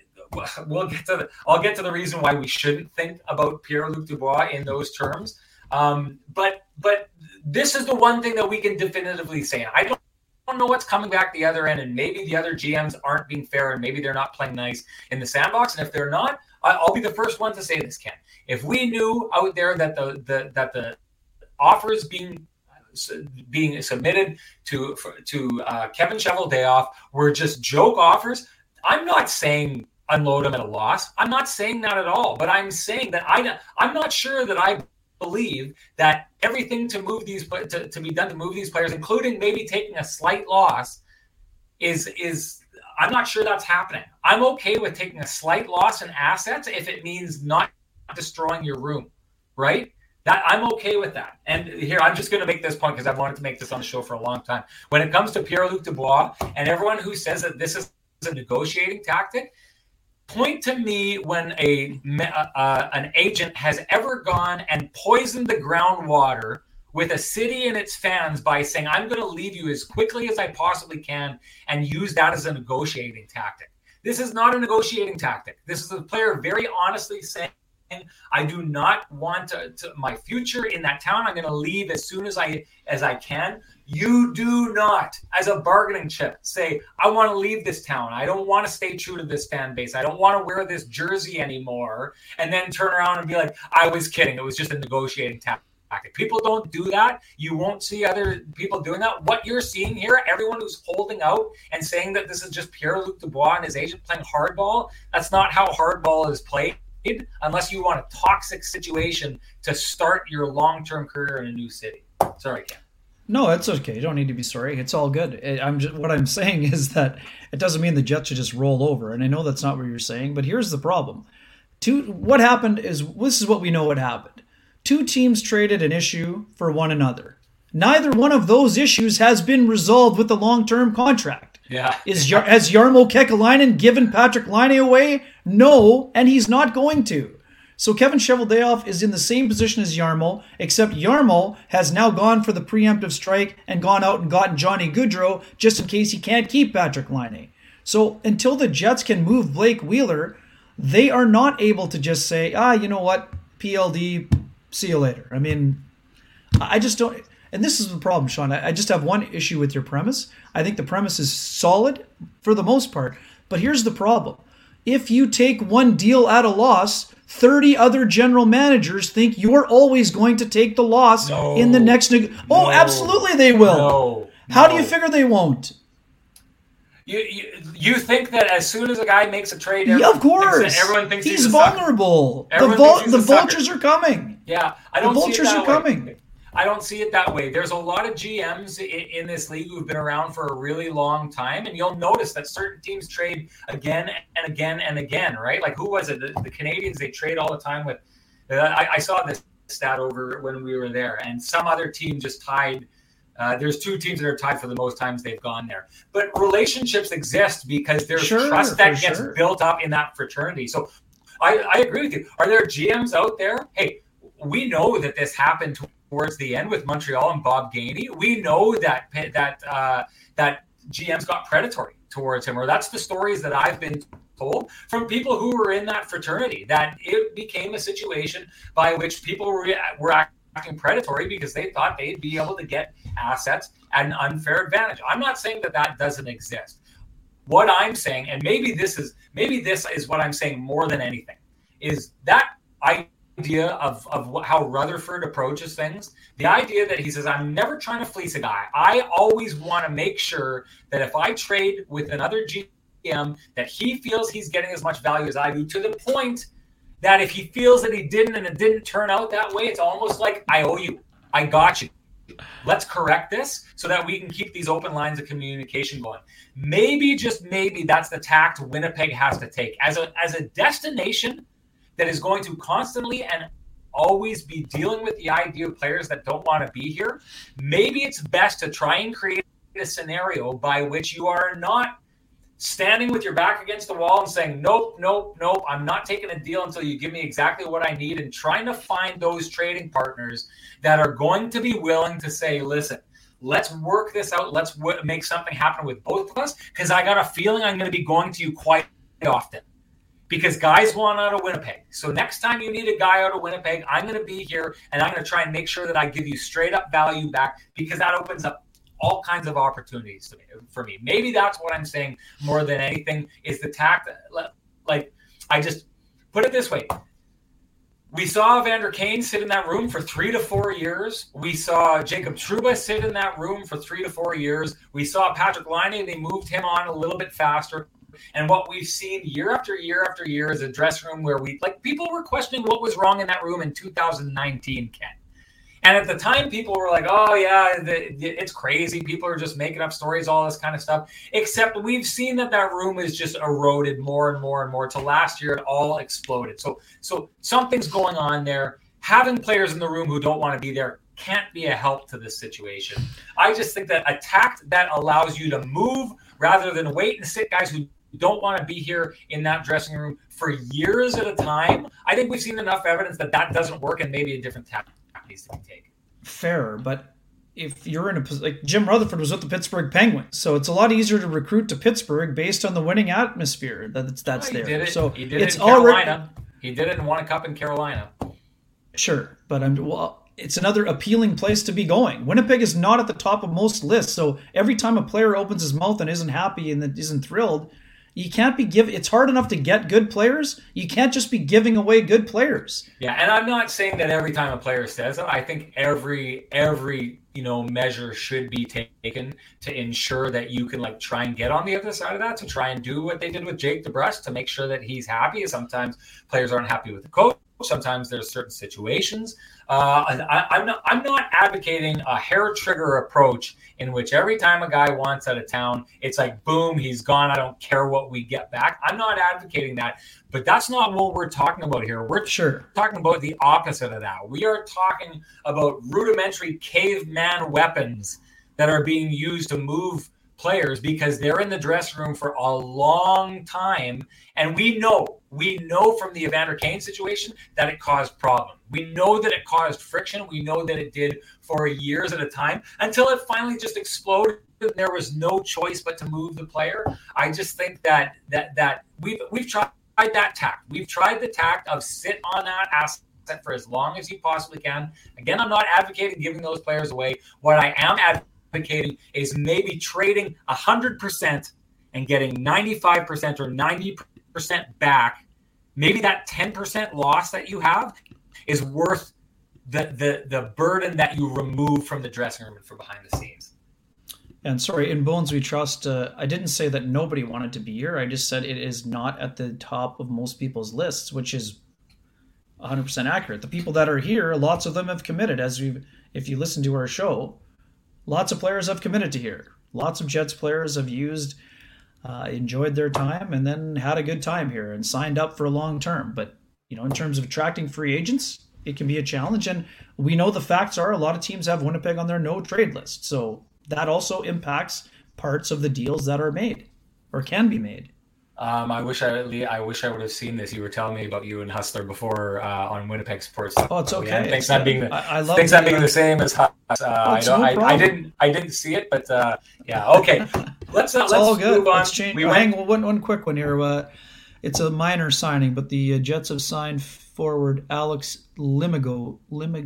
I'll get to the reason why we shouldn't think about Pierre-Luc Dubois in those terms. But this is the one thing that we can definitively say. I don't know what's coming back the other end, and maybe the other GMs aren't being fair, and maybe they're not playing nice in the sandbox. And if they're not, I'll be the first one to say this, Ken. If we knew out there that the offers being submitted to Kevin Cheveldayoff were just joke offers, I'm not saying unload them at a loss. I'm not saying that at all. But I'm saying that I'm not sure that I believe that everything to move these to be done to move these players, including maybe taking a slight loss, is I'm not sure that's happening. I'm okay with taking a slight loss in assets if it means not destroying your room, right? That I'm okay with that. And here, I'm just going to make this point because I've wanted to make this on the show for a long time. When it comes to Pierre-Luc Dubois and everyone who says that this is a negotiating tactic, point to me when an agent has ever gone and poisoned the groundwater with a city and its fans by saying, I'm going to leave you as quickly as I possibly can, and use that as a negotiating tactic. This is not a negotiating tactic. This is a player very honestly saying, I do not want to my future in that town. I'm going to leave as soon as I can. You do not, as a bargaining chip, say, I want to leave this town. I don't want to stay true to this fan base. I don't want to wear this jersey anymore. And then turn around and be like, I was kidding. It was just a negotiating tactic. People don't do that. You won't see other people doing that. What you're seeing here, everyone who's holding out and saying that this is just Pierre-Luc Dubois and his agent playing hardball, that's not how hardball is played. Unless you want a toxic situation to start your long-term career in a new city. Sorry, Ken. No, it's okay. You don't need to be sorry. It's all good. What I'm saying is that it doesn't mean the Jets should just roll over. And I know that's not what you're saying, but here's the problem. What happened is, this is what we know what happened. Two teams traded an issue for one another. Neither one of those issues has been resolved with the long-term contract. Yeah. Has Jarmo Kekalainen given Patrik Laine away? No, and he's not going to. So Kevin Cheveldayoff is in the same position as Jarmo, except Jarmo has now gone for the preemptive strike and gone out and gotten Johnny Gaudreau just in case he can't keep Patrik Laine. So until the Jets can move Blake Wheeler, they are not able to just say, you know what, PLD, see you later. I mean, I just don't... And this is the problem, Sean. I just have one issue with your premise. I think the premise is solid for the most part. But here's the problem. If you take one deal at a loss, 30 other general managers think you're always going to take the loss in the next... absolutely they will. How do you figure they won't? You think that as soon as a guy makes a trade, of course, everyone thinks he's vulnerable. The vultures are coming. Yeah, the vultures are coming. I don't see it that way. There's a lot of GMs in this league who've been around for a really long time, and you'll notice that certain teams trade again and again and again, right? Like, who was it? The Canadians, they trade all the time with... I saw this stat over when we were there, and some other team just tied... there's two teams that are tied for the most times they've gone there. But relationships exist because there's trust that gets built up in that fraternity. So I agree with you. Are there GMs out there? Hey, we know that this happened towards the end with Montreal and Bob Gainey. We know that GMs got predatory towards him, or that's the stories that I've been told from people who were in that fraternity, that it became a situation by which people were acting predatory because they thought they'd be able to get assets at an unfair advantage. I'm not saying that doesn't exist. What I'm saying, and maybe this is what I'm saying more than anything, is that idea of how Rutherford approaches things. The idea that he says, I'm never trying to fleece a guy. I always want to make sure that if I trade with another GM, that he feels he's getting as much value as I do, to the point that if he feels that he didn't and it didn't turn out that way, it's almost like, I owe you. I got you. Let's correct this so that we can keep these open lines of communication going. Maybe, just maybe, that's the tact Winnipeg has to take. As a destination that is going to constantly and always be dealing with the idea of players that don't want to be here, maybe it's best to try and create a scenario by which you are not standing with your back against the wall and saying, nope, I'm not taking a deal until you give me exactly what I need, and trying to find those trading partners that are going to be willing to say, listen, let's work this out. Let's make something happen with both of us, because I got a feeling I'm going to be going to you quite often because guys want out of Winnipeg. So next time you need a guy out of Winnipeg, I'm going to be here, and I'm going to try and make sure that I give you straight up value back, because that opens up all kinds of opportunities for me. Maybe that's what I'm saying more than anything, is the tact. Like, I just put it this way. We saw Evander Kane sit in that room for 3 to 4 years. We saw Jacob Trouba sit in that room for 3 to 4 years. We saw Patrik Laine, they moved him on a little bit faster. And what we've seen year after year after year is a dressing room where people were questioning what was wrong in that room in 2019, Ken. And at the time, people were like, oh, yeah, it's crazy. People are just making up stories, all this kind of stuff. Except we've seen that room is just eroded more and more and more. Till last year, it all exploded. So something's going on there. Having players in the room who don't want to be there can't be a help to this situation. I just think that a tact that allows you to move rather than wait and sit guys who don't want to be here in that dressing room for years at a time, I think we've seen enough evidence that doesn't work, and maybe a different tact needs to be taken. Fair, but if you're in a position, like Jim Rutherford was with the Pittsburgh Penguins, so it's a lot easier to recruit to Pittsburgh based on the winning atmosphere that's there. He did it. So he did it's it in Carolina. He did it and won a cup in Carolina. Sure, but it's another appealing place to be going. Winnipeg is not at the top of most lists, so every time a player opens his mouth and isn't happy and isn't thrilled, you can't be it's hard enough to get good players. You can't just be giving away good players. Yeah, and I'm not saying that every time a player says it. I think every measure should be taken to ensure that you can like try and get on the other side of that, to try and do what they did with Jake DeBrusk to make sure that he's happy. Sometimes players aren't happy with the coach. Sometimes there's certain situations. I'm not advocating a hair trigger approach in which every time a guy wants out of town, it's like, boom, he's gone. I don't care what we get back. I'm not advocating that, but that's not what we're talking about here. We're talking about the opposite of that. We are talking about rudimentary caveman weapons that are being used to move players because they're in the dressing room for a long time. And we know from the Evander Kane situation that it caused problems. We know that it caused friction. We know that it did for years at a time until it finally just exploded. There was no choice but to move the player. I just think that we've tried that tact. We've tried the tact of sit on that asset for as long as you possibly can. Again, I'm not advocating giving those players away. What I am advocating is maybe trading 100% and getting 95% or 90% back. Maybe that 10% loss that you have is worth the burden that you remove from the dressing room and from behind the scenes. And sorry, in Bones We Trust, I didn't say that nobody wanted to be here. I just said it is not at the top of most people's lists, which is 100% accurate. The people that are here, lots of them have committed. If you listen to our show, lots of players have committed to here. Lots of Jets players have enjoyed their time and then had a good time here and signed up for a long term. But, in terms of attracting free agents, it can be a challenge. And we know the facts are a lot of teams have Winnipeg on their no trade list. So that also impacts parts of the deals that are made or can be made. I wish I would have seen this. You were telling me about you and Hustler before on Winnipeg Sports. Oh, it's okay. Yeah, thanks not being the same as Hus. I didn't see it, but yeah. Okay, let's all good. move on. Let's change. Hang on, one quick one here. It's a minor signing, but the Jets have signed forward Alex Limoges.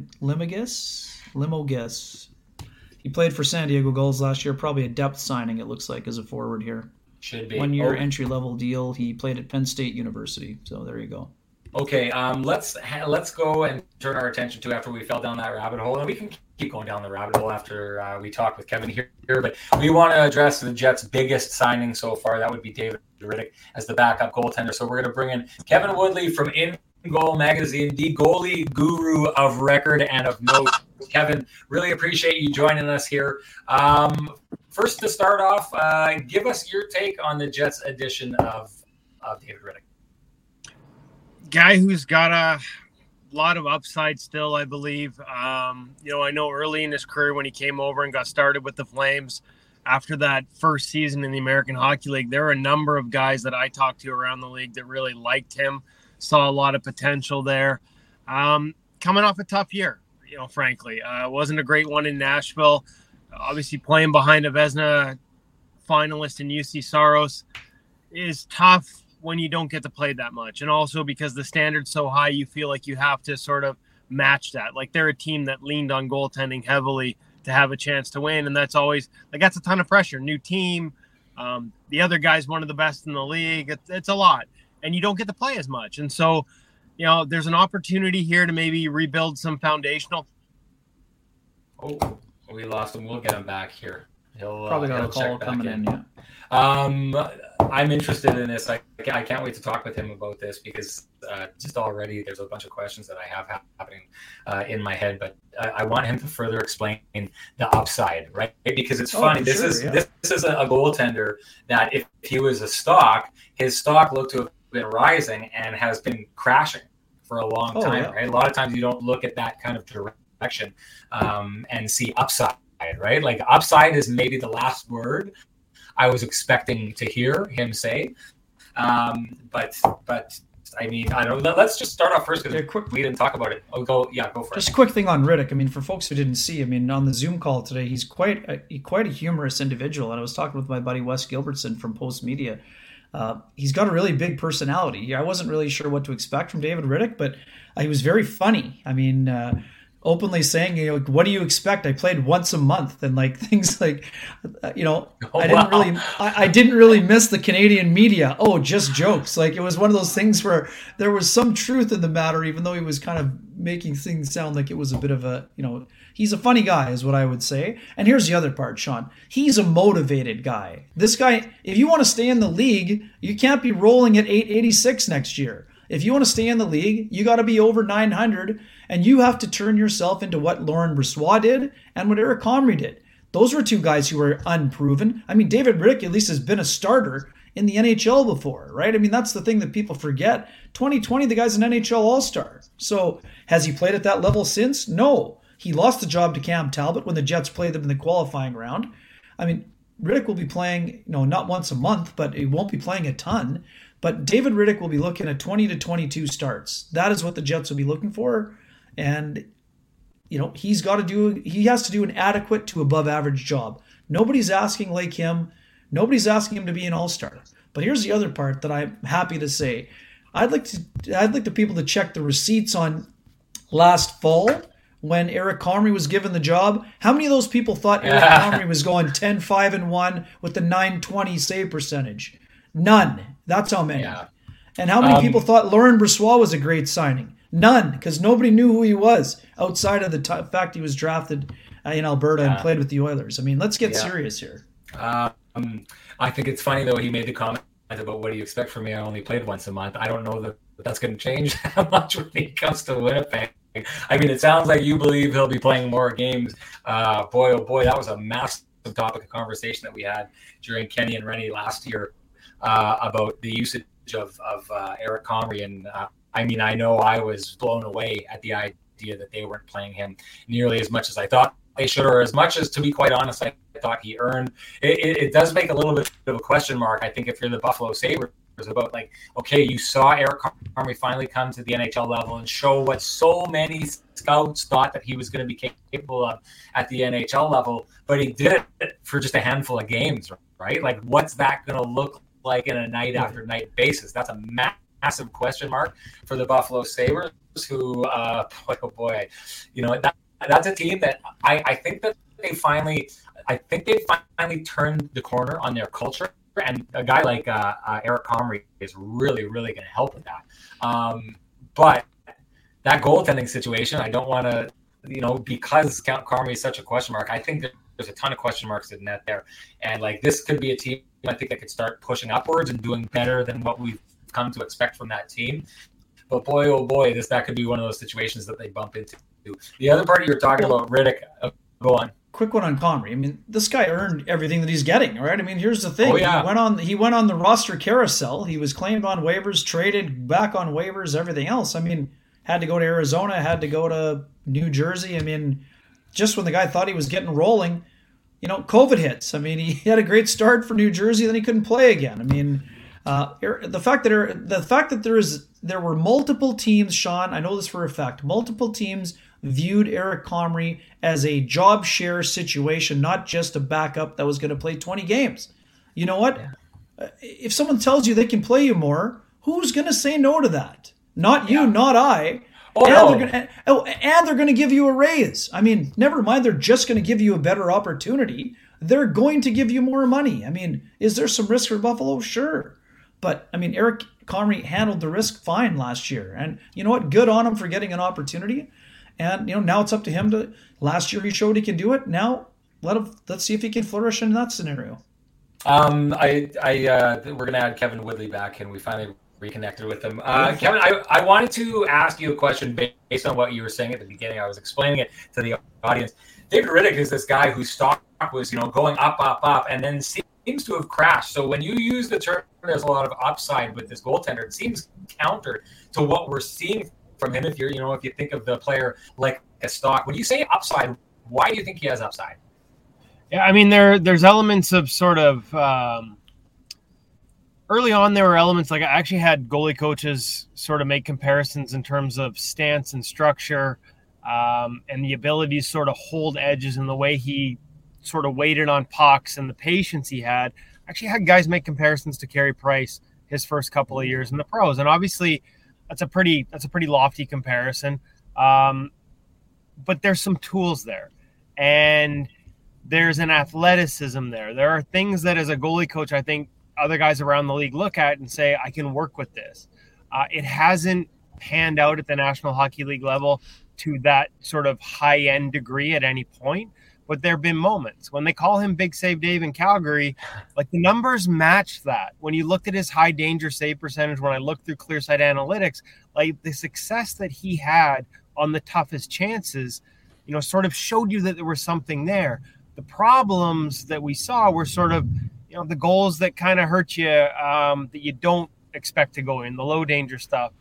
He played for San Diego Gulls last year. Probably a depth signing, it looks like, as a forward here. Should be 1 year entry-level deal. He played at Penn State University. So there you go. Okay, let's go and turn our attention to after we fell down that rabbit hole, and we can keep going down the rabbit hole after we talk with Kevin here. But we want to address the Jets' biggest signing so far. That would be David Rittich as the backup goaltender. So we're going to bring in Kevin Woodley from In Goal Magazine, the goalie guru of record and of note. Kevin, really appreciate you joining us here. First, to start off, give us your take on the Jets' edition of David Rittich. Guy who's got a lot of upside still, I believe. I know early in his career when he came over and got started with the Flames, after that first season in the American Hockey League, there were a number of guys that I talked to around the league that really liked him, saw a lot of potential there. Coming off a tough year, frankly. It wasn't a great one in Nashville. Obviously, playing behind a Vezina finalist in UC Saros is tough when you don't get to play that much. And also because the standard's so high, you feel like you have to sort of match that. Like they're a team that leaned on goaltending heavily to have a chance to win. And that's always that's a ton of pressure. New team. The other guy's one of the best in the league. It's a lot. And you don't get to play as much. And so, there's an opportunity here to maybe rebuild some foundational. Oh, we lost him. We'll get him back here. Probably got a call coming in. Yeah. I'm interested in this. I can't wait to talk with him about this because just already there's a bunch of questions that I have happening in my head. But I want him to further explain the upside, right? Because it's funny. This is a goaltender that if he was a stock, his stock looked to have been rising and has been crashing for a long time. Yeah. Right? A lot of times you don't look at that kind of direction and see upside. Right? Like upside is maybe the last word I was expecting to hear him say. But I mean, I don't know. Let's just start off first because we didn't talk about it. Go for it. Just a quick thing on Rittich. I mean, for folks who didn't see, on the Zoom call today, he's quite a humorous individual. And I was talking with my buddy Wes Gilbertson from Post Media. He's got a really big personality. I wasn't really sure what to expect from David Rittich, but he was very funny. I mean, openly saying, what do you expect? I played once a month, and things like, I didn't really miss the Canadian media. Oh, just jokes. It was one of those things where there was some truth in the matter, even though he was kind of making things sound like it was a bit of a, he's a funny guy is what I would say. And here's the other part, Sean. He's a motivated guy. This guy, if you want to stay in the league, you can't be rolling at 886 next year. If you want to stay in the league, you got to be over 900, and you have to turn yourself into what Laurent Brossoit did and what Eric Comrie did. Those were two guys who were unproven. I mean, David Rittich at least has been a starter in the NHL before, right? I mean, that's the thing that people forget. 2020, the guy's an NHL All-Star. So has he played at that level since? No. He lost the job to Cam Talbot when the Jets played them in the qualifying round. I mean, Rittich will be playing, not once a month, but he won't be playing a ton. But David Rittich will be looking at 20 to 22 starts. That is what the Jets will be looking for. And, he has to do an adequate to above average job. Nobody's asking like him. Nobody's asking him to be an all-star. But here's the other part that I'm happy to say. I'd like the people to check the receipts on last fall when Eric Comrie was given the job. How many of those people thought Eric Comrie was going 10-5-1 with the .920 save percentage? None. That's how many. Yeah. And how many people thought Laurent Brossoit was a great signing? None, because nobody knew who he was outside of the fact he was drafted in Alberta and played with the Oilers. I mean, let's get serious here. I think it's funny, though, he made the comment about what do you expect from me? I only played once a month. I don't know that that's going to change that much when he comes to Winnipeg. I mean, it sounds like you believe he'll be playing more games. Boy, oh boy, that was a massive topic of conversation that we had during Kenny and Rennie last year about the usage of Eric Comrie. And I know I was blown away at the idea that they weren't playing him nearly as much as I thought they should, or as much as, to be quite honest, I thought he earned. It does make a little bit of a question mark, I think, if you're the Buffalo Sabres, about okay, you saw Eric Comrie finally come to the NHL level and show what so many scouts thought that he was going to be capable of at the NHL level, but he did it for just a handful of games, right? Like, what's that going to look like in a night after night basis? That's a massive question mark for the Buffalo Sabres, who, that's a team that I think that they finally turned the corner on their culture, and a guy like Eric Comrie is really, really going to help with that. But that goaltending situation, I don't want to, because Comrie is such a question mark, I think that there's a ton of question marks in net there. And this could be a team, I think, that could start pushing upwards and doing better than what we've come to expect from that team. But boy, oh boy, that could be one of those situations that they bump into. The other part you were talking about, Rittich, go on. Quick one on Comrie. I mean, this guy earned everything that he's getting, right? I mean, here's the thing. Oh, yeah. He went on the roster carousel. He was claimed on waivers, traded back on waivers, everything else. I mean, had to go to Arizona, had to go to New Jersey. I mean, just when the guy thought he was getting rolling, COVID hits. I mean, he had a great start for New Jersey, then he couldn't play again. I mean, the fact that there were multiple teams, Sean, I know this for a fact, multiple teams viewed Eric Comrie as a job share situation, not just a backup that was going to play 20 games. You know what? Yeah. If someone tells you they can play you more, who's going to say no to that? Not you, not I. And they're going to give you a raise. I mean, never mind, they're just going to give you a better opportunity. They're going to give you more money. I mean, is there some risk for Buffalo? Sure. But, I mean, Eric Comrie handled the risk fine last year. And you know what? Good on him for getting an opportunity. And, now it's up to him to, last year he showed he can do it. Now let's see if he can flourish in that scenario. We're going to add Kevin Woodley back, and we finally reconnected with him. Kevin, I wanted to ask you a question based on what you were saying at the beginning. I was explaining it to the audience. David Rittich is this guy whose stock was, going up, and then seems to have crashed. So when you use the term, there's a lot of upside with this goaltender, it seems counter to what we're seeing from him. If you think of the player like a stock, when you say upside, why do you think he has upside? Yeah, I mean, there's elements of sort of early on. There were elements like I actually had goalie coaches sort of make comparisons in terms of stance and structure, and the ability to sort of hold edges and the way he sort of waited on pucks and the patience he had. Actually had guys make comparisons to Carey Price his first couple of years in the pros, and obviously that's a pretty lofty comparison. But there's some tools there, and there's an athleticism there. There are things that as a goalie coach, I think other guys around the league look at and say, I can work with this. It hasn't panned out at the National Hockey League level to that sort of high-end degree at any point. But there have been moments when they call him Big Save Dave in Calgary, like the numbers match that. When you looked at his high danger save percentage, when I looked through Clearsight Analytics, like the success that he had on the toughest chances, sort of showed you that there was something there. The problems that we saw were sort of, the goals that kind of hurt you, that you don't expect to go in, the low danger stuff.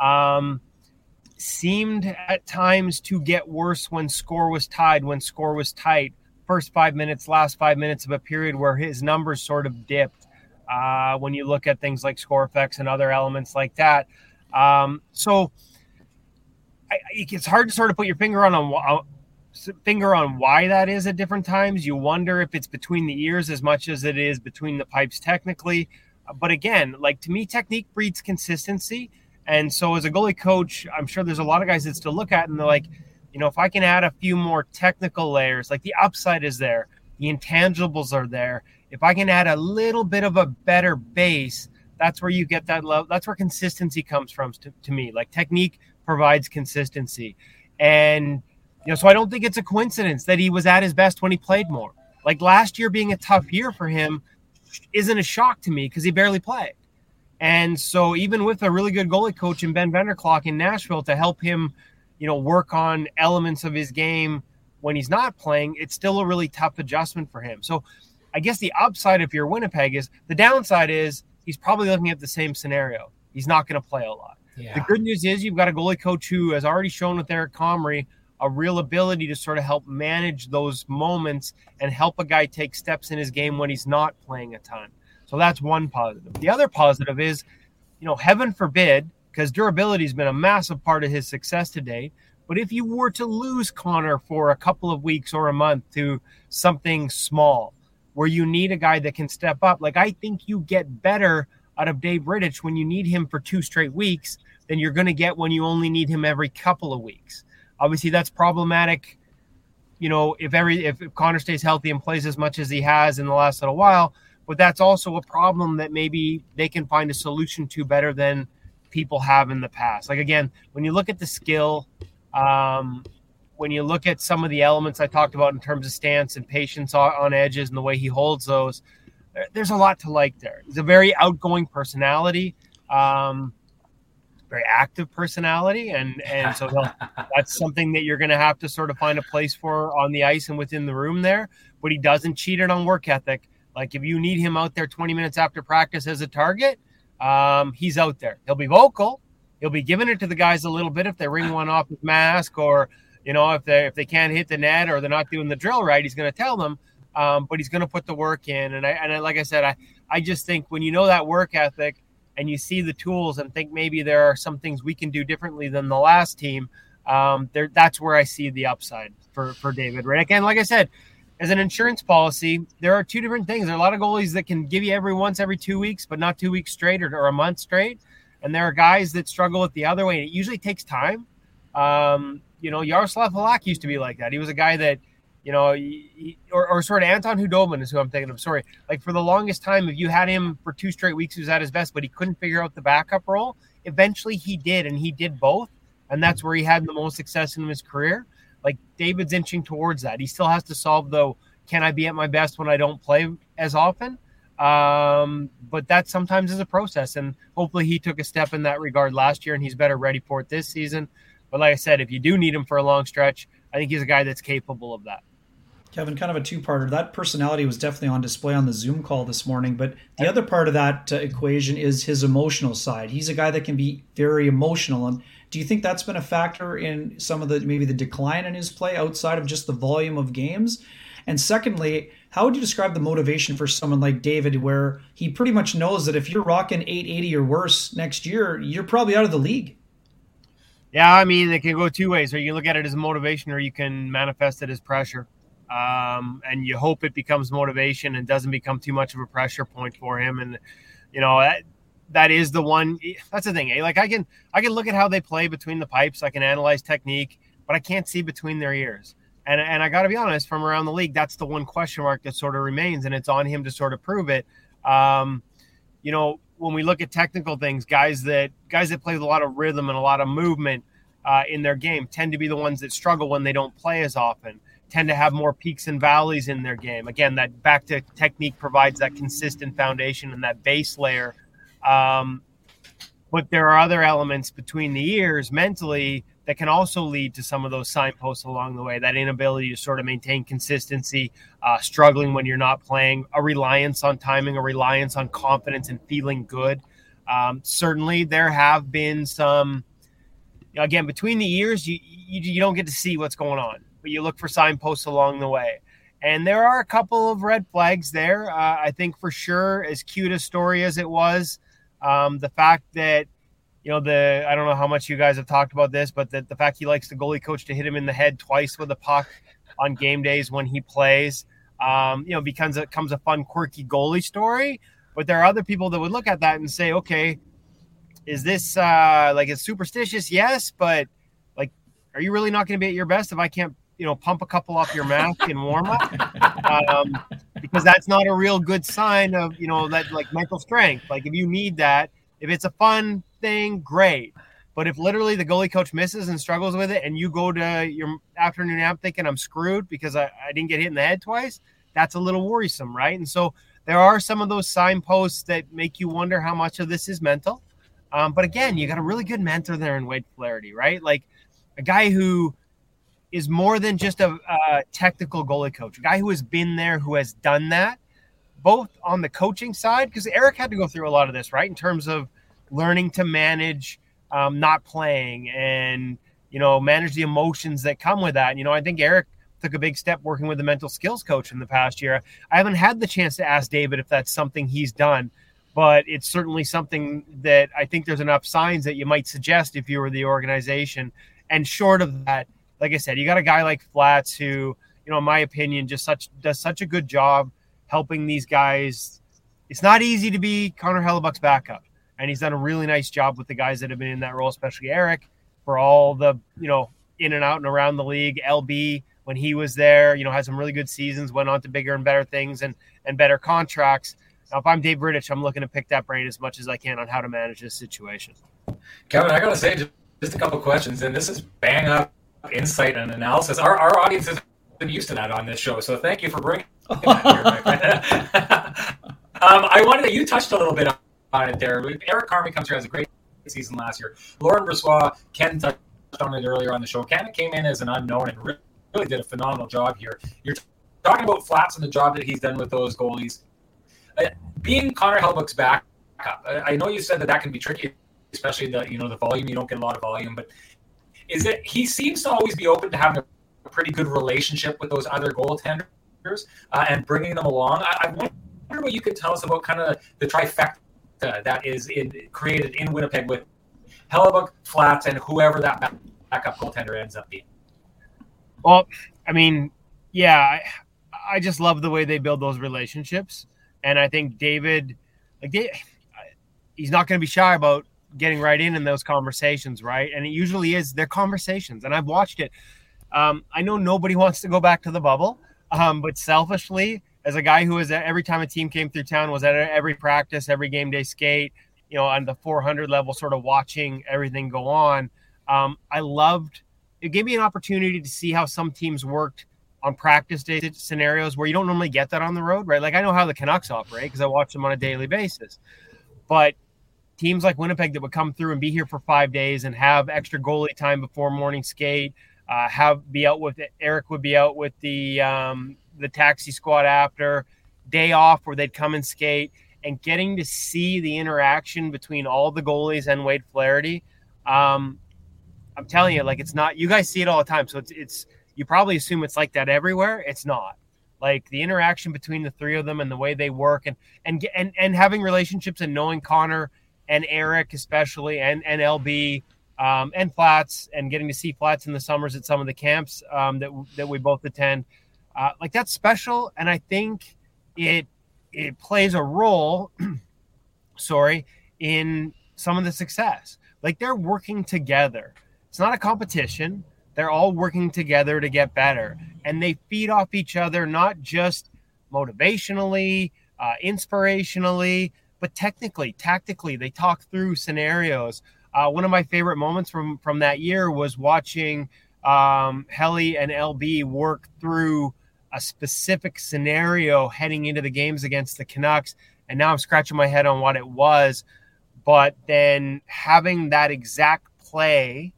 Seemed at times to get worse when score was tied, when score was tight. First 5 minutes, last 5 minutes of a period where his numbers sort of dipped when you look at things like score effects and other elements like that. So it's hard to sort of put your finger on why that is at different times. You wonder if it's between the ears as much as it is between the pipes technically. But again, like to me, technique breeds consistency. And so as a goalie coach, I'm sure there's a lot of guys that still look at it and they're like, if I can add a few more technical layers, like the upside is there, the intangibles are there. If I can add a little bit of a better base, that's where you get that love. That's where consistency comes from to me. Like technique provides consistency. And, so I don't think it's a coincidence that he was at his best when he played more. Like last year being a tough year for him isn't a shock to me because he barely played. And so even with a really good goalie coach in Ben Vanderklok in Nashville to help him, work on elements of his game when he's not playing, it's still a really tough adjustment for him. So I guess the upside if you're Winnipeg is the downside is he's probably looking at the same scenario. He's not going to play a lot. Yeah. The good news is you've got a goalie coach who has already shown with Eric Comrie a real ability to sort of help manage those moments and help a guy take steps in his game when he's not playing a ton. So that's one positive. The other positive is, heaven forbid, because durability has been a massive part of his success to date. But if you were to lose Connor for a couple of weeks or a month to something small where you need a guy that can step up, like I think you get better out of Dave Rittich when you need him for 2 straight weeks than you're going to get when you only need him every couple of weeks. Obviously, that's problematic. If Connor stays healthy and plays as much as he has in the last little while. But that's also a problem that maybe they can find a solution to better than people have in the past. Like, again, when you look at the skill, when you look at some of the elements I talked about in terms of stance and patience on edges and the way he holds those, there's a lot to like there. He's a very outgoing personality, very active personality. And so that's something that you're going to have to sort of find a place for on the ice and within the room there. But he doesn't cheat it on work ethic. Like if you need him out there 20 minutes after practice as a target, he's out there. He'll be vocal. He'll be giving it to the guys a little bit if they ring one off his mask or, if they can't hit the net or they're not doing the drill right, he's going to tell them. But he's going to put the work in. And I like I said, I just think when you know that work ethic and you see the tools and think maybe there are some things we can do differently than the last team, that's where I see the upside for David Rittich. And like I said, as an insurance policy, there are two different things. There are a lot of goalies that can give you every 2 weeks, but not 2 weeks straight or a month straight. And there are guys that struggle with the other way. And it usually takes time. Yaroslav Halak used to be like that. He was a guy that, or sort of Anton Hudobin is who I'm thinking of. Sorry. Like for the longest time, if you had him for 2 straight weeks, he was at his best, but he couldn't figure out the backup role. Eventually he did, and he did both. And that's where he had the most success in his career. Like David's inching towards that. He still has to solve, though, can I be at my best when I don't play as often? But that sometimes is a process. And hopefully he took a step in that regard last year and he's better ready for it this season. But like I said, if you do need him for a long stretch, I think he's a guy that's capable of that. Kevin, kind of a two-parter. That personality was definitely on display on the Zoom call this morning, but the other part of that equation is his emotional side. He's a guy that can be very emotional. And do you think that's been a factor in some of maybe the decline in his play outside of just the volume of games? And secondly, how would you describe the motivation for someone like David, where he pretty much knows that if you're rocking 880 or worse next year, you're probably out of the league? Yeah, I mean, it can go two ways. Or you can look at it as motivation or you can manifest it as pressure. And you hope it becomes motivation and doesn't become too much of a pressure point for him. And, that is the one. That's the thing. Like I can look at how they play between the pipes. I can analyze technique, but I can't see between their ears. And I got to be honest, from around the league, that's the one question mark that sort of remains, and it's on him to sort of prove it. When when we look at technical things, guys that play with a lot of rhythm and a lot of movement in their game tend to be the ones that struggle when they don't play as often, tend to have more peaks and valleys in their game. Again, that back to technique provides that consistent foundation and that base layer. But there are other elements between the years mentally that can also lead to some of those signposts along the way, that inability to sort of maintain consistency, struggling when you're not playing, a reliance on timing, a reliance on confidence and feeling good. Certainly there have been some, again, between the years, you don't get to see what's going on, but you look for signposts along the way. And there are a couple of red flags there. I think for sure, as cute a story as it was, the fact that, I don't know how much you guys have talked about this, but the fact he likes the goalie coach to hit him in the head twice with a puck on game days when he plays, becomes a fun, quirky goalie story. But there are other people that would look at that and say, okay, is this it's superstitious? Yes, but like, are you really not going to be at your best if I can't, pump a couple off your mask in warm up? Because that's not a real good sign of, that like mental strength. Like if you need that, if it's a fun thing, great. But if literally the goalie coach misses and struggles with it and you go to your afternoon nap thinking I'm screwed because I didn't get hit in the head twice, that's a little worrisome, right? And so there are some of those signposts that make you wonder how much of this is mental. But again, you got a really good mentor there in Wade Flaherty, right? Like a guy who is more than just a technical goalie coach, a guy who has been there, who has done that, both on the coaching side, because Eric had to go through a lot of this, right? In terms of learning to manage not playing and, manage the emotions that come with that. I think Eric took a big step working with the mental skills coach in the past year. I haven't had the chance to ask David if that's something he's done, but it's certainly something that I think there's enough signs that you might suggest if you were the organization. And short of that, like I said, you got a guy like Flats who, in my opinion, does such a good job helping these guys. It's not easy to be Connor Hellebuck's backup, and he's done a really nice job with the guys that have been in that role, especially Eric, for all the, in and out and around the league. LB, when he was there, had some really good seasons, went on to bigger and better things and better contracts. Now, if I'm Dave Bridich, I'm looking to pick that brain as much as I can on how to manage this situation. Kevin, I got to say, just a couple of questions, and this is bang up insight and analysis. Our audience has been used to that on this show, so thank you for bringing that here. I wanted to, you touched a little bit on it there. Eric Carmi comes here, has a great season last year. Laurent Brossoit, Ken touched on it earlier on the show. Ken came in as an unknown and really did a phenomenal job here. You're talking about Flats and the job that he's done with those goalies. Being Connor Hellebuck's backup, I know you said that can be tricky, especially the volume. You don't get a lot of volume, but he seems to always be open to having a pretty good relationship with those other goaltenders and bringing them along. I wonder what you could tell us about kind of the trifecta that is created in Winnipeg with Hellebuck, Flats, and whoever that backup goaltender ends up being. Well, I mean, yeah, I just love the way they build those relationships. And I think David, he's not going to be shy about getting right in those conversations, right? And it usually is their conversations. And I've watched it. I know nobody wants to go back to the bubble, but selfishly, as a guy who was at every time a team came through town, was at every practice, every game day skate, on the 400 level, sort of watching everything go on. It gave me an opportunity to see how some teams worked on practice day scenarios where you don't normally get that on the road, right? Like I know how the Canucks operate because I watch them on a daily basis, but teams like Winnipeg that would come through and be here for 5 days and have extra goalie time before morning skate, Eric would be out with the taxi squad after, day off where they'd come and skate, and getting to see the interaction between all the goalies and Wade Flaherty. I'm telling you, like, it's not, you guys see it all the time. So it's, you probably assume it's like that everywhere. It's not. Like the interaction between the three of them and the way they work and having relationships and knowing Connor and Eric, especially, and LB, and Flats, and getting to see Flats in the summers at some of the camps that we both attend. Like that's special. And I think it plays a role, in some of the success. Like they're working together. It's not a competition. They're all working together to get better, and they feed off each other, not just motivationally, inspirationally, but tactically, they talk through scenarios. One of my favorite moments from that year was watching Helly and LB work through a specific scenario heading into the games against the Canucks. And now I'm scratching my head on what it was, but then having that exact play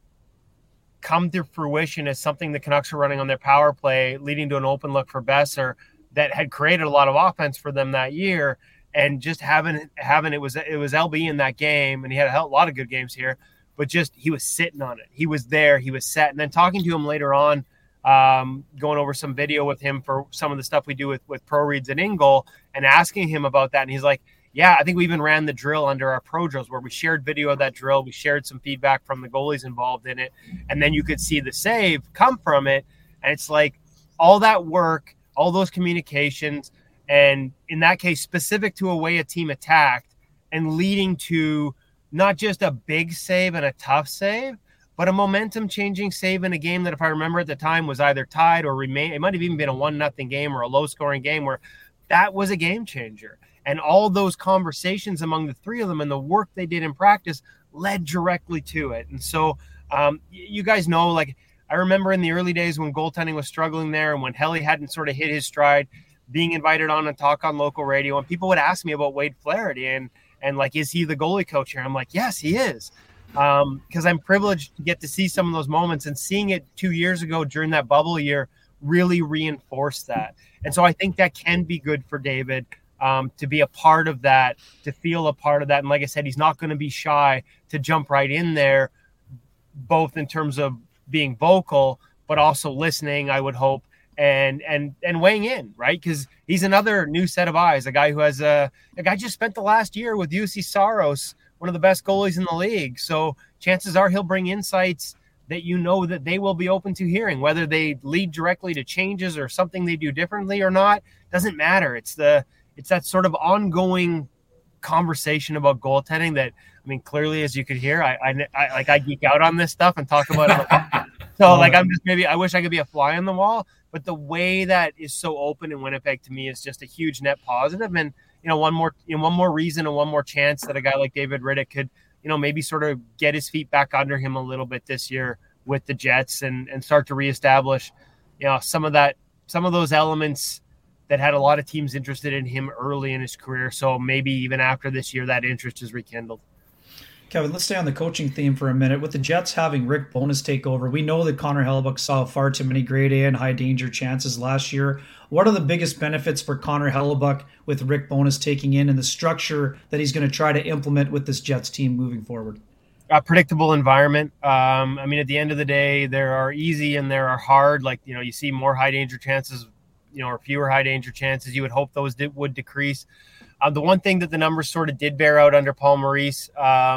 come to fruition as something the Canucks were running on their power play, leading to an open look for Besser that had created a lot of offense for them that year. And just having it was LB in that game, and he had a lot of good games here, but just he was sitting on it. He was there, he was set. And then talking to him later on, going over some video with him for some of the stuff we do with pro reads and in goal, and asking him about that. And he's like, yeah, I think we even ran the drill under our pro drills where we shared video of that drill. We shared some feedback from the goalies involved in it. And then you could see the save come from it. And it's like all that work, all those communications, and in that case, specific to a way a team attacked and leading to not just a big save and a tough save, but a momentum-changing save in a game that, if I remember at the time, was either tied or remain. It might have even been a 1-0 game or a low-scoring game where that was a game changer. And all those conversations among the three of them and the work they did in practice led directly to it. And so you guys know, like, I remember in the early days when goaltending was struggling there and when Helly hadn't sort of hit his stride, being invited on and talk on local radio, and people would ask me about Wade Flaherty and like, is he the goalie coach here? I'm like, yes, he is. Because I'm privileged to get to see some of those moments, and seeing it 2 years ago during that bubble year really reinforced that. And so I think that can be good for David to be a part of that, to feel a part of that. And like I said, he's not going to be shy to jump right in there, both in terms of being vocal, but also listening, I would hope, and weighing in, right? Because he's another new set of eyes, a guy who has a guy just spent the last year with UC Saros, one of the best goalies in the league. So chances are he'll bring insights that you know that they will be open to hearing, whether they lead directly to changes or something they do differently or not, doesn't matter. It's that sort of ongoing conversation about goaltending that, I mean, clearly, as you could hear, I geek out on this stuff and talk about it. So like, I wish I could be a fly on the wall, but the way that is so open in Winnipeg to me is just a huge net positive. And, one more reason and one more chance that a guy like David Rittich could, maybe sort of get his feet back under him a little bit this year with the Jets and start to reestablish, some of those elements that had a lot of teams interested in him early in his career. So maybe even after this year, that interest is rekindled. Kevin, let's stay on the coaching theme for a minute. With the Jets having Rick Bowness take over, we know that Connor Hellebuyck saw far too many grade A and high danger chances last year. What are the biggest benefits for Connor Hellebuyck with Rick Bowness taking in and the structure that he's going to try to implement with this Jets team moving forward? A predictable environment. I mean, at the end of the day, there are easy and there are hard. Like, you see more high danger chances, or fewer high danger chances. You would hope those would decrease. The one thing that the numbers sort of did bear out under Paul Maurice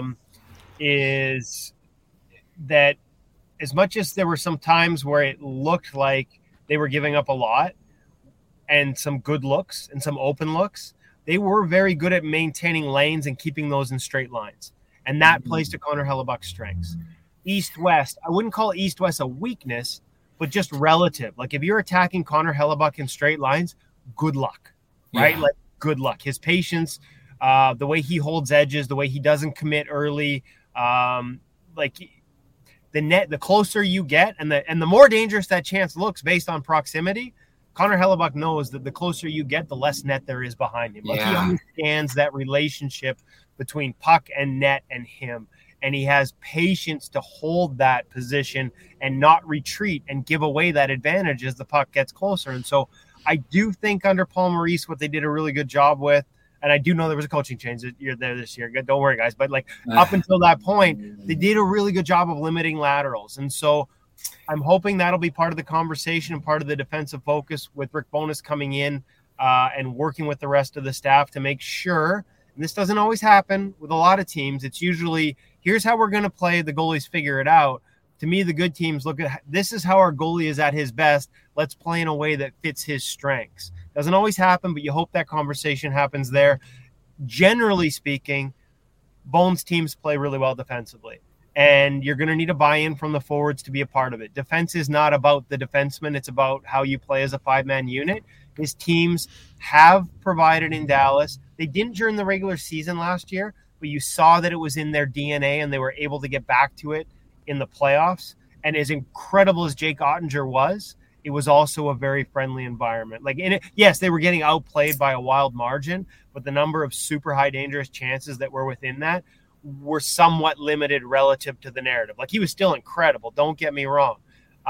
is that as much as there were some times where it looked like they were giving up a lot and some good looks and some open looks, they were very good at maintaining lanes and keeping those in straight lines. And that plays to Connor Hellebuyck's strengths. East-West, I wouldn't call East-West a weakness, but just relative. Like, if you're attacking Connor Hellebuyck in straight lines, good luck, right? Yeah. Like, good luck. His patience, the way he holds edges, the way he doesn't commit early, like the closer you get and the more dangerous that chance looks based on proximity, Connor Hellebuyck knows that the closer you get, the less net there is behind him. Like, he understands that relationship between puck and net and him. And he has patience to hold that position and not retreat and give away that advantage as the puck gets closer. And so I do think under Paul Maurice, what they did a really good job with, and I do know there was a coaching change this year. Don't worry, guys. But like, up until that point, they did a really good job of limiting laterals. And so I'm hoping that'll be part of the conversation and part of the defensive focus with Rick Bowness coming in and working with the rest of the staff to make sure, and this doesn't always happen with a lot of teams, it's usually, here's how we're going to play, the goalies figure it out. To me, the good teams look at, this is how our goalie is at his best. Let's play in a way that fits his strengths. Doesn't always happen, but you hope that conversation happens there. Generally speaking, Bones teams play really well defensively, and you're going to need a buy-in from the forwards to be a part of it. Defense is not about the defenseman. It's about how you play as a five-man unit. His teams have provided in Dallas They didn't during the regular season last year, but you saw that it was in their DNA and they were able to get back to it in the playoffs. And as incredible as Jake Ottinger was, it was also a very friendly environment. Like in it, yes, they were getting outplayed by a wild margin, but the number of super high dangerous chances that were within that were somewhat limited relative to the narrative. Like he was still incredible. Don't get me wrong.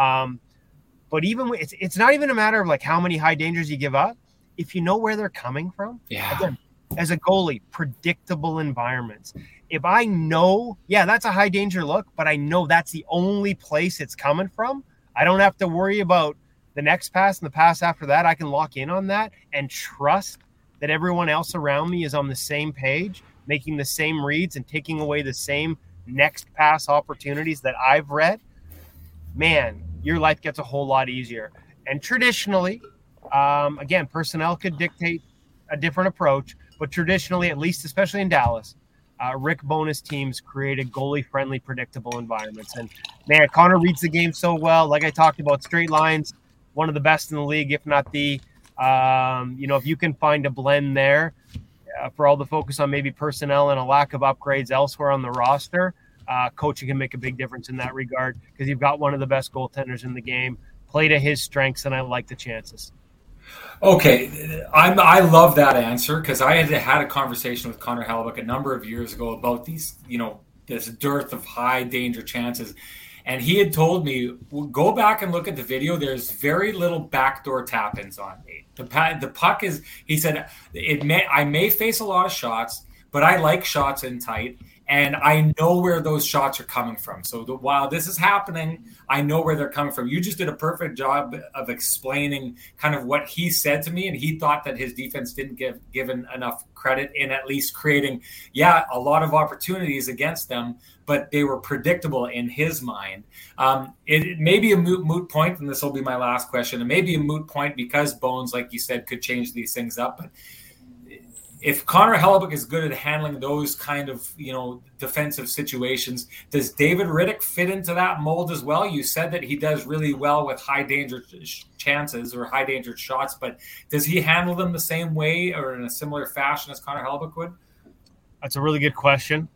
But even it's not even a matter of like how many high dangers you give up. If you know where they're coming from, again, as a goalie, predictable environments. If I know, that's a high danger look, but I know that's the only place it's coming from, I don't have to worry about the next pass and the pass after that. I can lock in on that and trust that everyone else around me is on the same page, making the same reads and taking away the same next pass opportunities that I've read. Man, your life gets a whole lot easier. And traditionally, again, personnel could dictate a different approach, but traditionally, at least especially in Dallas, Rick Bowness teams created goalie-friendly, predictable environments. And, man, Connor reads the game so well. Like I talked about, straight lines, one of the best in the league, if not the. If you can find a blend there for all the focus on maybe personnel and a lack of upgrades elsewhere on the roster, coaching can make a big difference in that regard because you've got one of the best goaltenders in the game, play to his strengths, and I like the chances. Okay, I love that answer because I had a conversation with Connor Hellebuyck a number of years ago about these, this dearth of high danger chances. And he had told me, go back and look at the video. There's very little backdoor tap-ins on me. The puck is, he said, I may face a lot of shots, but I like shots in tight. And I know where those shots are coming from. So while this is happening, I know where they're coming from. You just did a perfect job of explaining kind of what he said to me. And he thought that his defense didn't given enough credit in at least creating, a lot of opportunities against them, but they were predictable in his mind. It may be a moot point, and this will be my last question. It may be a moot point because Bones, like you said, could change these things up. But if Connor Hellebuyck is good at handling those kind of, defensive situations, does David Rittich fit into that mold as well? You said that he does really well with high danger chances or high danger shots, but does he handle them the same way or in a similar fashion as Connor Hellebuyck would? That's a really good question.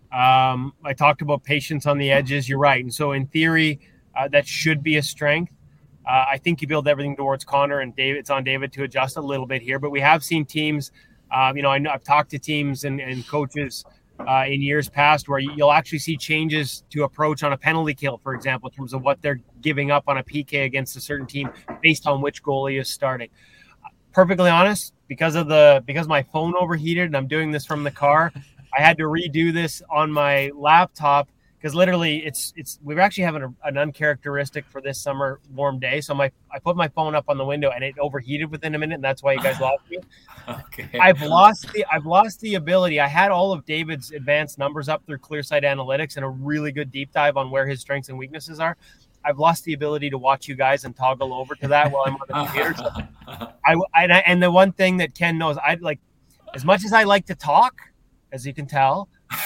I talked about patience on the edges. You're right. And so in theory, that should be a strength. I think you build everything towards Connor and David. It's on David to adjust a little bit here, but we have seen teams, I know I've talked to teams and coaches in years past where you'll actually see changes to approach on a penalty kill, for example, in terms of what they're giving up on a PK against a certain team based on which goalie is starting. Perfectly honest, because my phone overheated and I'm doing this from the car, I had to redo this on my laptop because literally we're actually having an uncharacteristic for this summer warm day. So I put my phone up on the window and it overheated within a minute, and that's why you guys lost me. Okay. I've lost the ability. I had all of David's advanced numbers up through Clearsight Analytics and a really good deep dive on where his strengths and weaknesses are. I've lost the ability to watch you guys and toggle over to that while I'm on the computer. So and the one thing that Ken knows, I like, as much as I like to talk, as you can tell,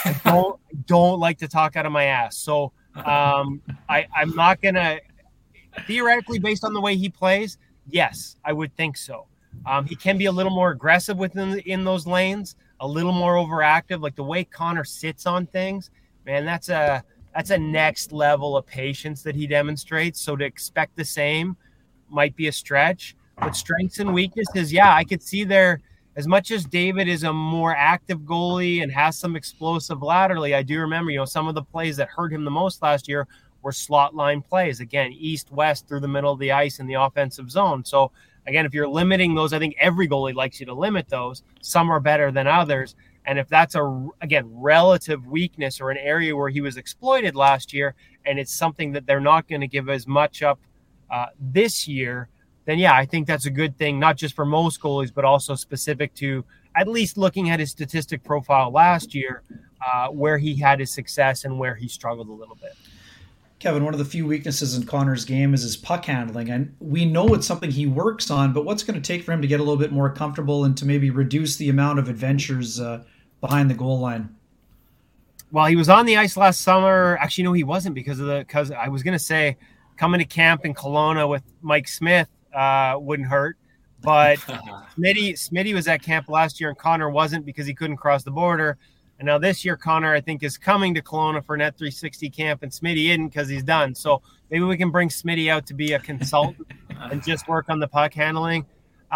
I don't like to talk out of my ass. So I'm not going to, theoretically, based on the way he plays, yes, I would think so. He can be a little more aggressive in those lanes, a little more overactive. Like the way Connor sits on things, man, that's a next level of patience that he demonstrates. So to expect the same might be a stretch. But strengths and weaknesses, I could see there. As much as David is a more active goalie and has some explosive laterally, I do remember, some of the plays that hurt him the most last year were slot line plays. Again, east-west through the middle of the ice in the offensive zone. So, again, if you're limiting those, I think every goalie likes you to limit those. Some are better than others. And if that's relative weakness or an area where he was exploited last year, and it's something that they're not going to give as much up this year, then I think that's a good thing, not just for most goalies, but also specific to at least looking at his statistic profile last year, where he had his success and where he struggled a little bit. Kevin, one of the few weaknesses in Connor's game is his puck handling, and we know it's something he works on, but what's going to take for him to get a little bit more comfortable and to maybe reduce the amount of adventures behind the goal line? Well, he was on the ice last summer. Actually, no, he wasn't because I was going to say coming to camp in Kelowna with Mike Smith wouldn't hurt. But Smitty was at camp last year, and Connor wasn't because he couldn't cross the border. And now this year, Connor, I think, is coming to Kelowna for Net 360 camp, and Smitty isn't because he's done. So maybe we can bring Smitty out to be a consultant and just work on the puck handling.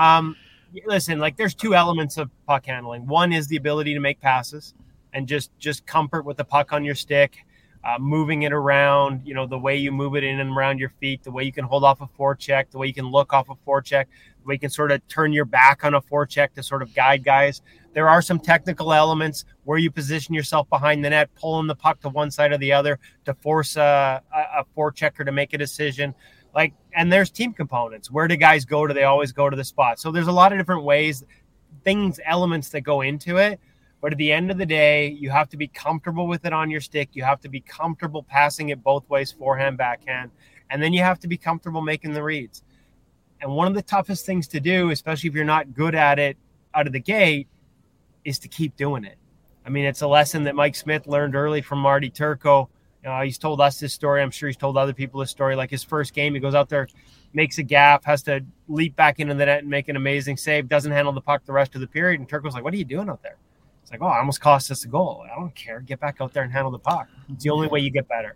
Listen, like there's two elements of puck handling. One is the ability to make passes and just comfort with the puck on your stick, moving it around, the way you move it in and around your feet, the way you can hold off a forecheck, the way you can look off a forecheck, the way you can sort of turn your back on a forecheck to sort of guide guys. There are some technical elements where you position yourself behind the net, pulling the puck to one side or the other to force a forechecker to make a decision. And there's team components. Where do guys go? Do they always go to the spot? So there's a lot of different ways, elements that go into it. But at the end of the day, you have to be comfortable with it on your stick. You have to be comfortable passing it both ways, forehand, backhand. And then you have to be comfortable making the reads. And one of the toughest things to do, especially if you're not good at it out of the gate, is to keep doing it. I mean, it's a lesson that Mike Smith learned early from Marty Turco. He's told us this story. I'm sure he's told other people this story. Like his first game, he goes out there, makes a gap, has to leap back into the net and make an amazing save, doesn't handle the puck the rest of the period. And Turco's like, what are you doing out there? It's like, oh, I almost cost us a goal. I don't care. Get back out there and handle the puck. It's the only way you get better.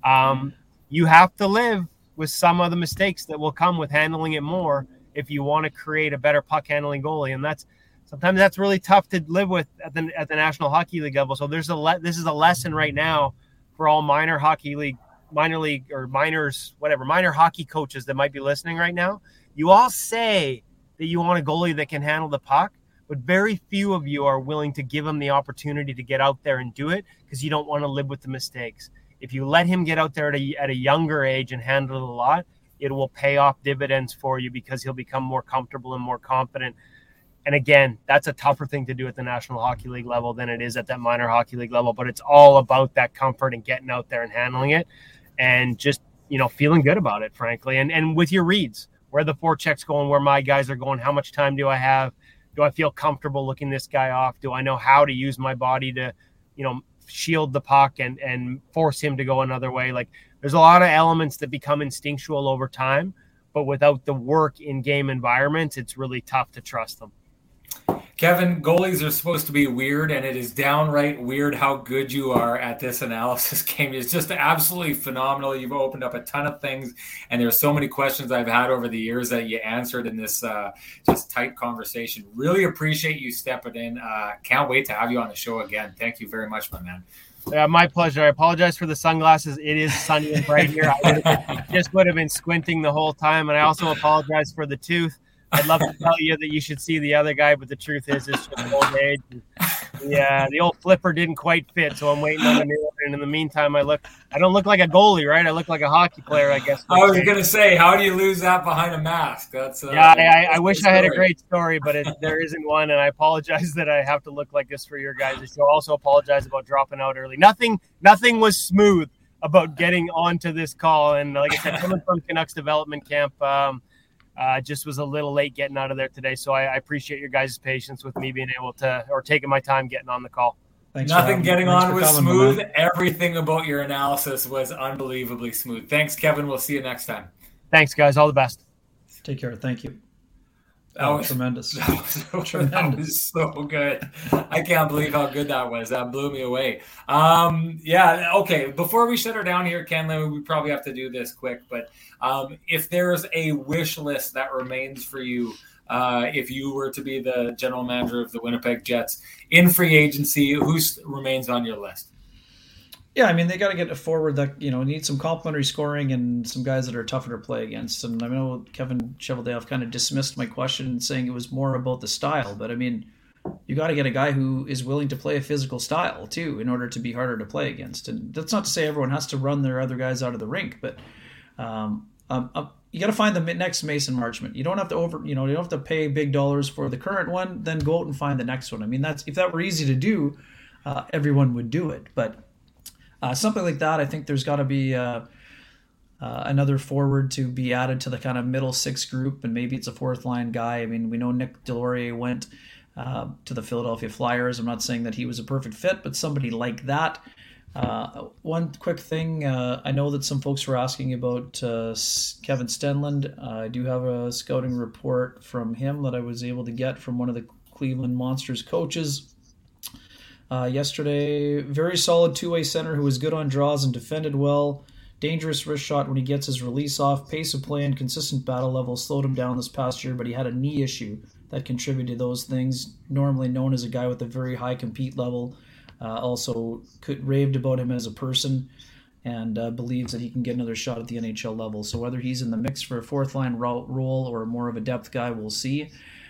You have to live with some of the mistakes that will come with handling it more if you want to create a better puck handling goalie. And sometimes that's really tough to live with at the National Hockey League level. So this is a lesson right now for all minor league or minor hockey coaches that might be listening right now. You all say that you want a goalie that can handle the puck, but very few of you are willing to give him the opportunity to get out there and do it because you don't want to live with the mistakes. If you let him get out there at a younger age and handle it a lot, it will pay off dividends for you because he'll become more comfortable and more confident. And again, that's a tougher thing to do at the National Hockey League level than it is at that minor hockey league level. But it's all about that comfort and getting out there and handling it and just, feeling good about it, frankly. And with your reads, where the forecheck's going, where my guys are going, how much time do I have? Do I feel comfortable looking this guy off? Do I know how to use my body to, shield the puck and force him to go another way? Like there's a lot of elements that become instinctual over time, but without the work in game environments, it's really tough to trust them. Kevin, goalies are supposed to be weird, and it is downright weird how good you are at this analysis game. It's just absolutely phenomenal. You've opened up a ton of things, and there's so many questions I've had over the years that you answered in this just tight conversation. Really appreciate you stepping in. Can't wait to have you on the show again. Thank you very much, my man. My pleasure. I apologize for the sunglasses. It is sunny and bright here. I would have been squinting the whole time, and I also apologize for the tooth. I'd love to tell you that you should see the other guy, but the truth is it's just old age. The old flipper didn't quite fit, so I'm waiting on a new one. And in the meantime, I don't look like a goalie, right? I look like a hockey player, I guess. I was going to say, how do you lose that behind a mask? I wish I had a great story, but there isn't one, and I apologize that I have to look like this for your guys' show. Also apologize about dropping out early. Nothing was smooth about getting onto this call, and like I said, coming from Canucks development camp, just was a little late getting out of there today. So I appreciate your guys' patience with me being able to, or taking my time getting on the call. Thanks. Nothing getting on was smooth. Everything about your analysis was unbelievably smooth. Thanks, Kevin. We'll see you next time. Thanks, guys. All the best. Take care. Thank you. That was tremendous. That was so good. I can't believe how good that was. That blew me away. Okay. Before we shut her down here, Ken, we probably have to do this quick. But if there's a wish list that remains for you, if you were to be the general manager of the Winnipeg Jets in free agency, who remains on your list? Yeah, I mean, they got to get a forward that, needs some complementary scoring and some guys that are tougher to play against. And I know Kevin Cheveldayoff kind of dismissed my question saying it was more about the style. But, I mean, you got to get a guy who is willing to play a physical style, too, in order to be harder to play against. And that's not to say everyone has to run their other guys out of the rink. But you got to find the next Mason Marchment. You don't have to you don't have to pay big dollars for the current one, then go out and find the next one. I mean, if that were easy to do, everyone would do it. But something like that, I think there's got to be another forward to be added to the kind of middle six group, and maybe it's a fourth line guy. I mean, we know Nick Delorier went to the Philadelphia Flyers. I'm not saying that he was a perfect fit, but somebody like that. One quick thing, I know that some folks were asking about Kevin Stenlund. I do have a scouting report from him that I was able to get from one of the Cleveland Monsters coaches yesterday. Very solid two-way center who was good on draws and defended well. Dangerous wrist shot when he gets his release off. Pace of play and consistent battle level slowed him down this past year, but he had a knee issue that contributed to those things. Normally known as a guy with a very high compete level. Also raved about him as a person and believes that he can get another shot at the NHL level. So whether he's in the mix for a fourth-line role or more of a depth guy, we'll see.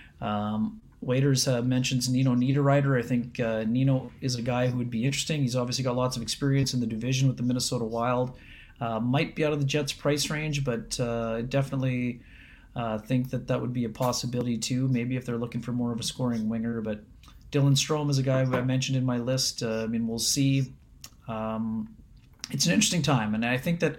Waiters mentions Nino Niederreiter. I think Nino is a guy who would be interesting. He's obviously got lots of experience in the division with the Minnesota Wild. Might be out of the Jets' price range, but definitely think that would be a possibility too. Maybe if they're looking for more of a scoring winger. But Dylan Strome is a guy who I mentioned in my list. We'll see. It's an interesting time, and I think that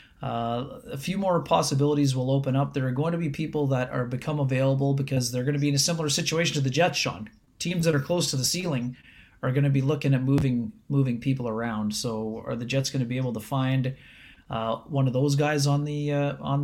a few more possibilities will open up. There are going to be people that are become available because they're going to be in a similar situation to the Jets, Sean. Teams that are close to the ceiling are going to be looking at moving people around. So are the Jets going to be able to find one of those guys on the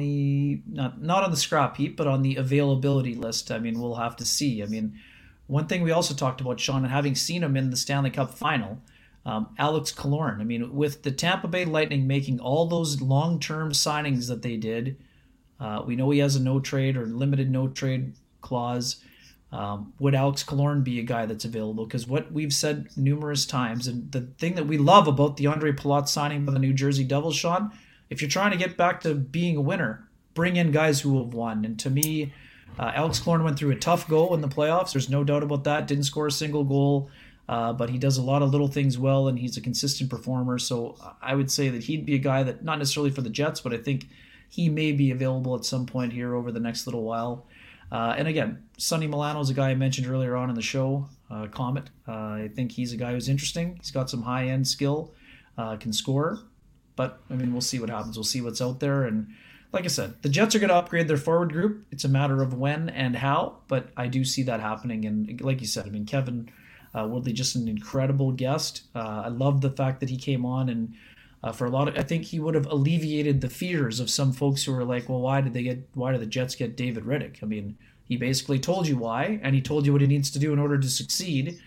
not on the scrap heap, but on the availability list? We'll have to see. One thing we also talked about, Sean, and having seen him in the Stanley Cup final, Alex Killorn. With the Tampa Bay Lightning making all those long-term signings that they did, we know he has a no-trade or limited no-trade clause. Would Alex Killorn be a guy that's available? Because what we've said numerous times, and the thing that we love about the Andre Palat signing by the New Jersey Devils, Sean, if you're trying to get back to being a winner, bring in guys who have won. And to me, Alex Killorn went through a tough go in the playoffs. There's no doubt about that. Didn't score a single goal, but he does a lot of little things well, and he's a consistent performer. So I would say that he'd be a guy that, not necessarily for the Jets, but I think he may be available at some point here over the next little while. And again, Sonny Milano is a guy I mentioned earlier on in the show, Comet. I think he's a guy who's interesting. He's got some high-end skill, can score. But, we'll see what happens. We'll see what's out there. And like I said, the Jets are going to upgrade their forward group. It's a matter of when and how, but I do see that happening. And like you said, Kevin Woodley, just an incredible guest. I love the fact that he came on, and for a lot of, I think he would have alleviated the fears of some folks who were like, well, why did the Jets get David Riddick? He basically told you why, and he told you what he needs to do in order to succeed.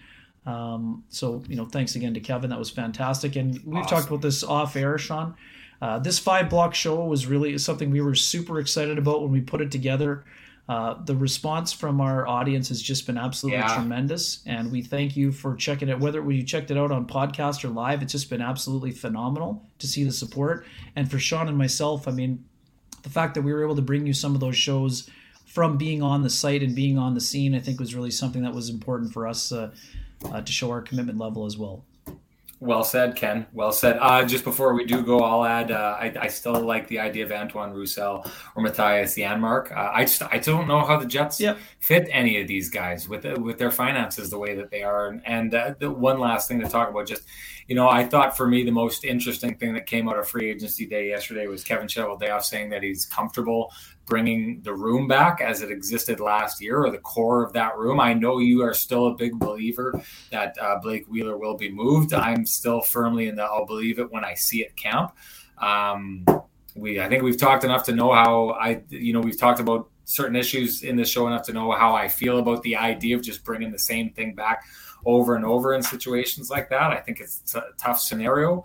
So thanks again to Kevin. That was fantastic. And we've talked about this off air, Sean. This 5-block show was really something we were super excited about when we put it together. The response from our audience has just been absolutely tremendous, and we thank you for checking it. Whether you checked it out on podcast or live, it's just been absolutely phenomenal to see the support. And for Sean and myself, the fact that we were able to bring you some of those shows from being on the site and being on the scene, I think was really something that was important for us to show our commitment level as well. Well said, Ken. Well said. Just before we do go, I'll add, I still like the idea of Antoine Roussel or Matthias Janmark. I don't know how the Jets fit any of these guys with their finances the way that they are. And the one last thing to talk about, just, I thought for me the most interesting thing that came out of free agency day yesterday was Kevin Cheveldayoff saying that he's comfortable bringing the room back as it existed last year, or the core of that room. I know you are still a big believer that Blake Wheeler will be moved. I'm still firmly in the I'll believe it when I see it camp. I think we've talked enough to know how we've talked about certain issues in the show enough to know how I feel about the idea of just bringing the same thing back over and over in situations like that. I think it's a tough scenario,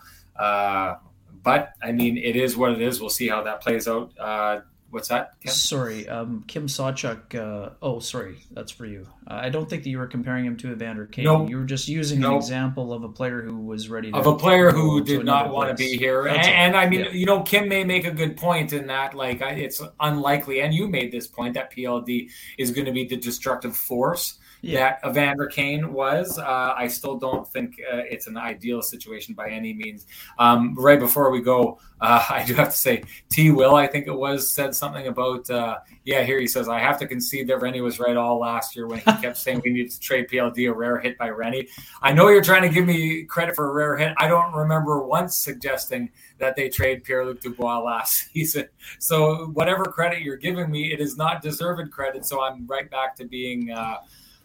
but it is what it is. We'll see how that plays out. What's that, Kim? Sorry, Kim Sawchuk. Sorry, that's for you. I don't think that you were comparing him to Evander Kane. Nope. You were just using an example of a player who was ready to... Of a player who did not want to be here. Kim may make a good point in that, it's unlikely, and you made this point, that PLD is going to be the destructive force that Evander Kane was. I still don't think it's an ideal situation by any means. Right before we go, I do have to say, T. Will, I think it was, said something about, here he says, I have to concede that Rennie was right all last year when he kept saying we needed to trade PLD, a rare hit by Rennie. I know you're trying to give me credit for a rare hit. I don't remember once suggesting that they trade Pierre-Luc Dubois last season. So whatever credit you're giving me, it is not deserved credit. So I'm right back to being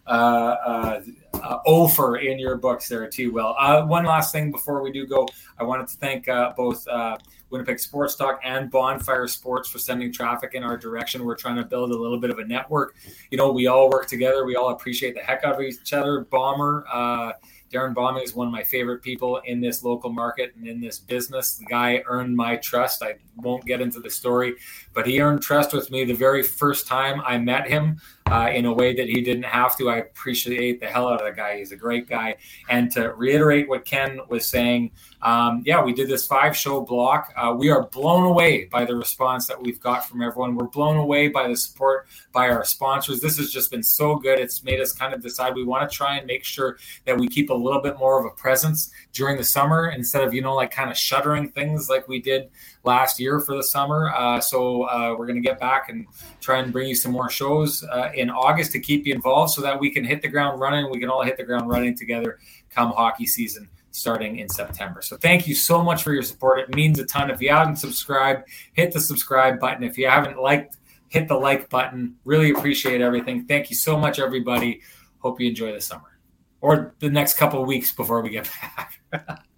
Ofer in your books there too, Will. One last thing before we do go, I wanted to thank both Winnipeg Sports Talk and Bonfire Sports for sending traffic in our direction. We're trying to build a little bit of a network. You know, we all work together. We all appreciate the heck out of each other. Darren Bauming is one of my favorite people in this local market and in this business. The guy earned my trust. I won't get into the story, but he earned trust with me the very first time I met him in a way that he didn't have to. I appreciate the hell out of the guy. He's a great guy. And to reiterate what Ken was saying, we did this 5-show block. We are blown away by the response that we've got from everyone. We're blown away by the support by our sponsors. This has just been so good. It's made us kind of decide we want to try and make sure that we keep a little bit more of a presence during the summer instead of, kind of shuttering things like we did last year for the summer. So we're going to get back and try and bring you some more shows in August to keep you involved so that we can hit the ground running. We can all hit the ground running together come hockey season starting in September. So thank you so much for your support. It means a ton. If you haven't subscribed, hit the subscribe button. If you haven't liked, hit the like button. Really appreciate everything. Thank you so much, everybody. Hope you enjoy the summer or the next couple of weeks before we get back.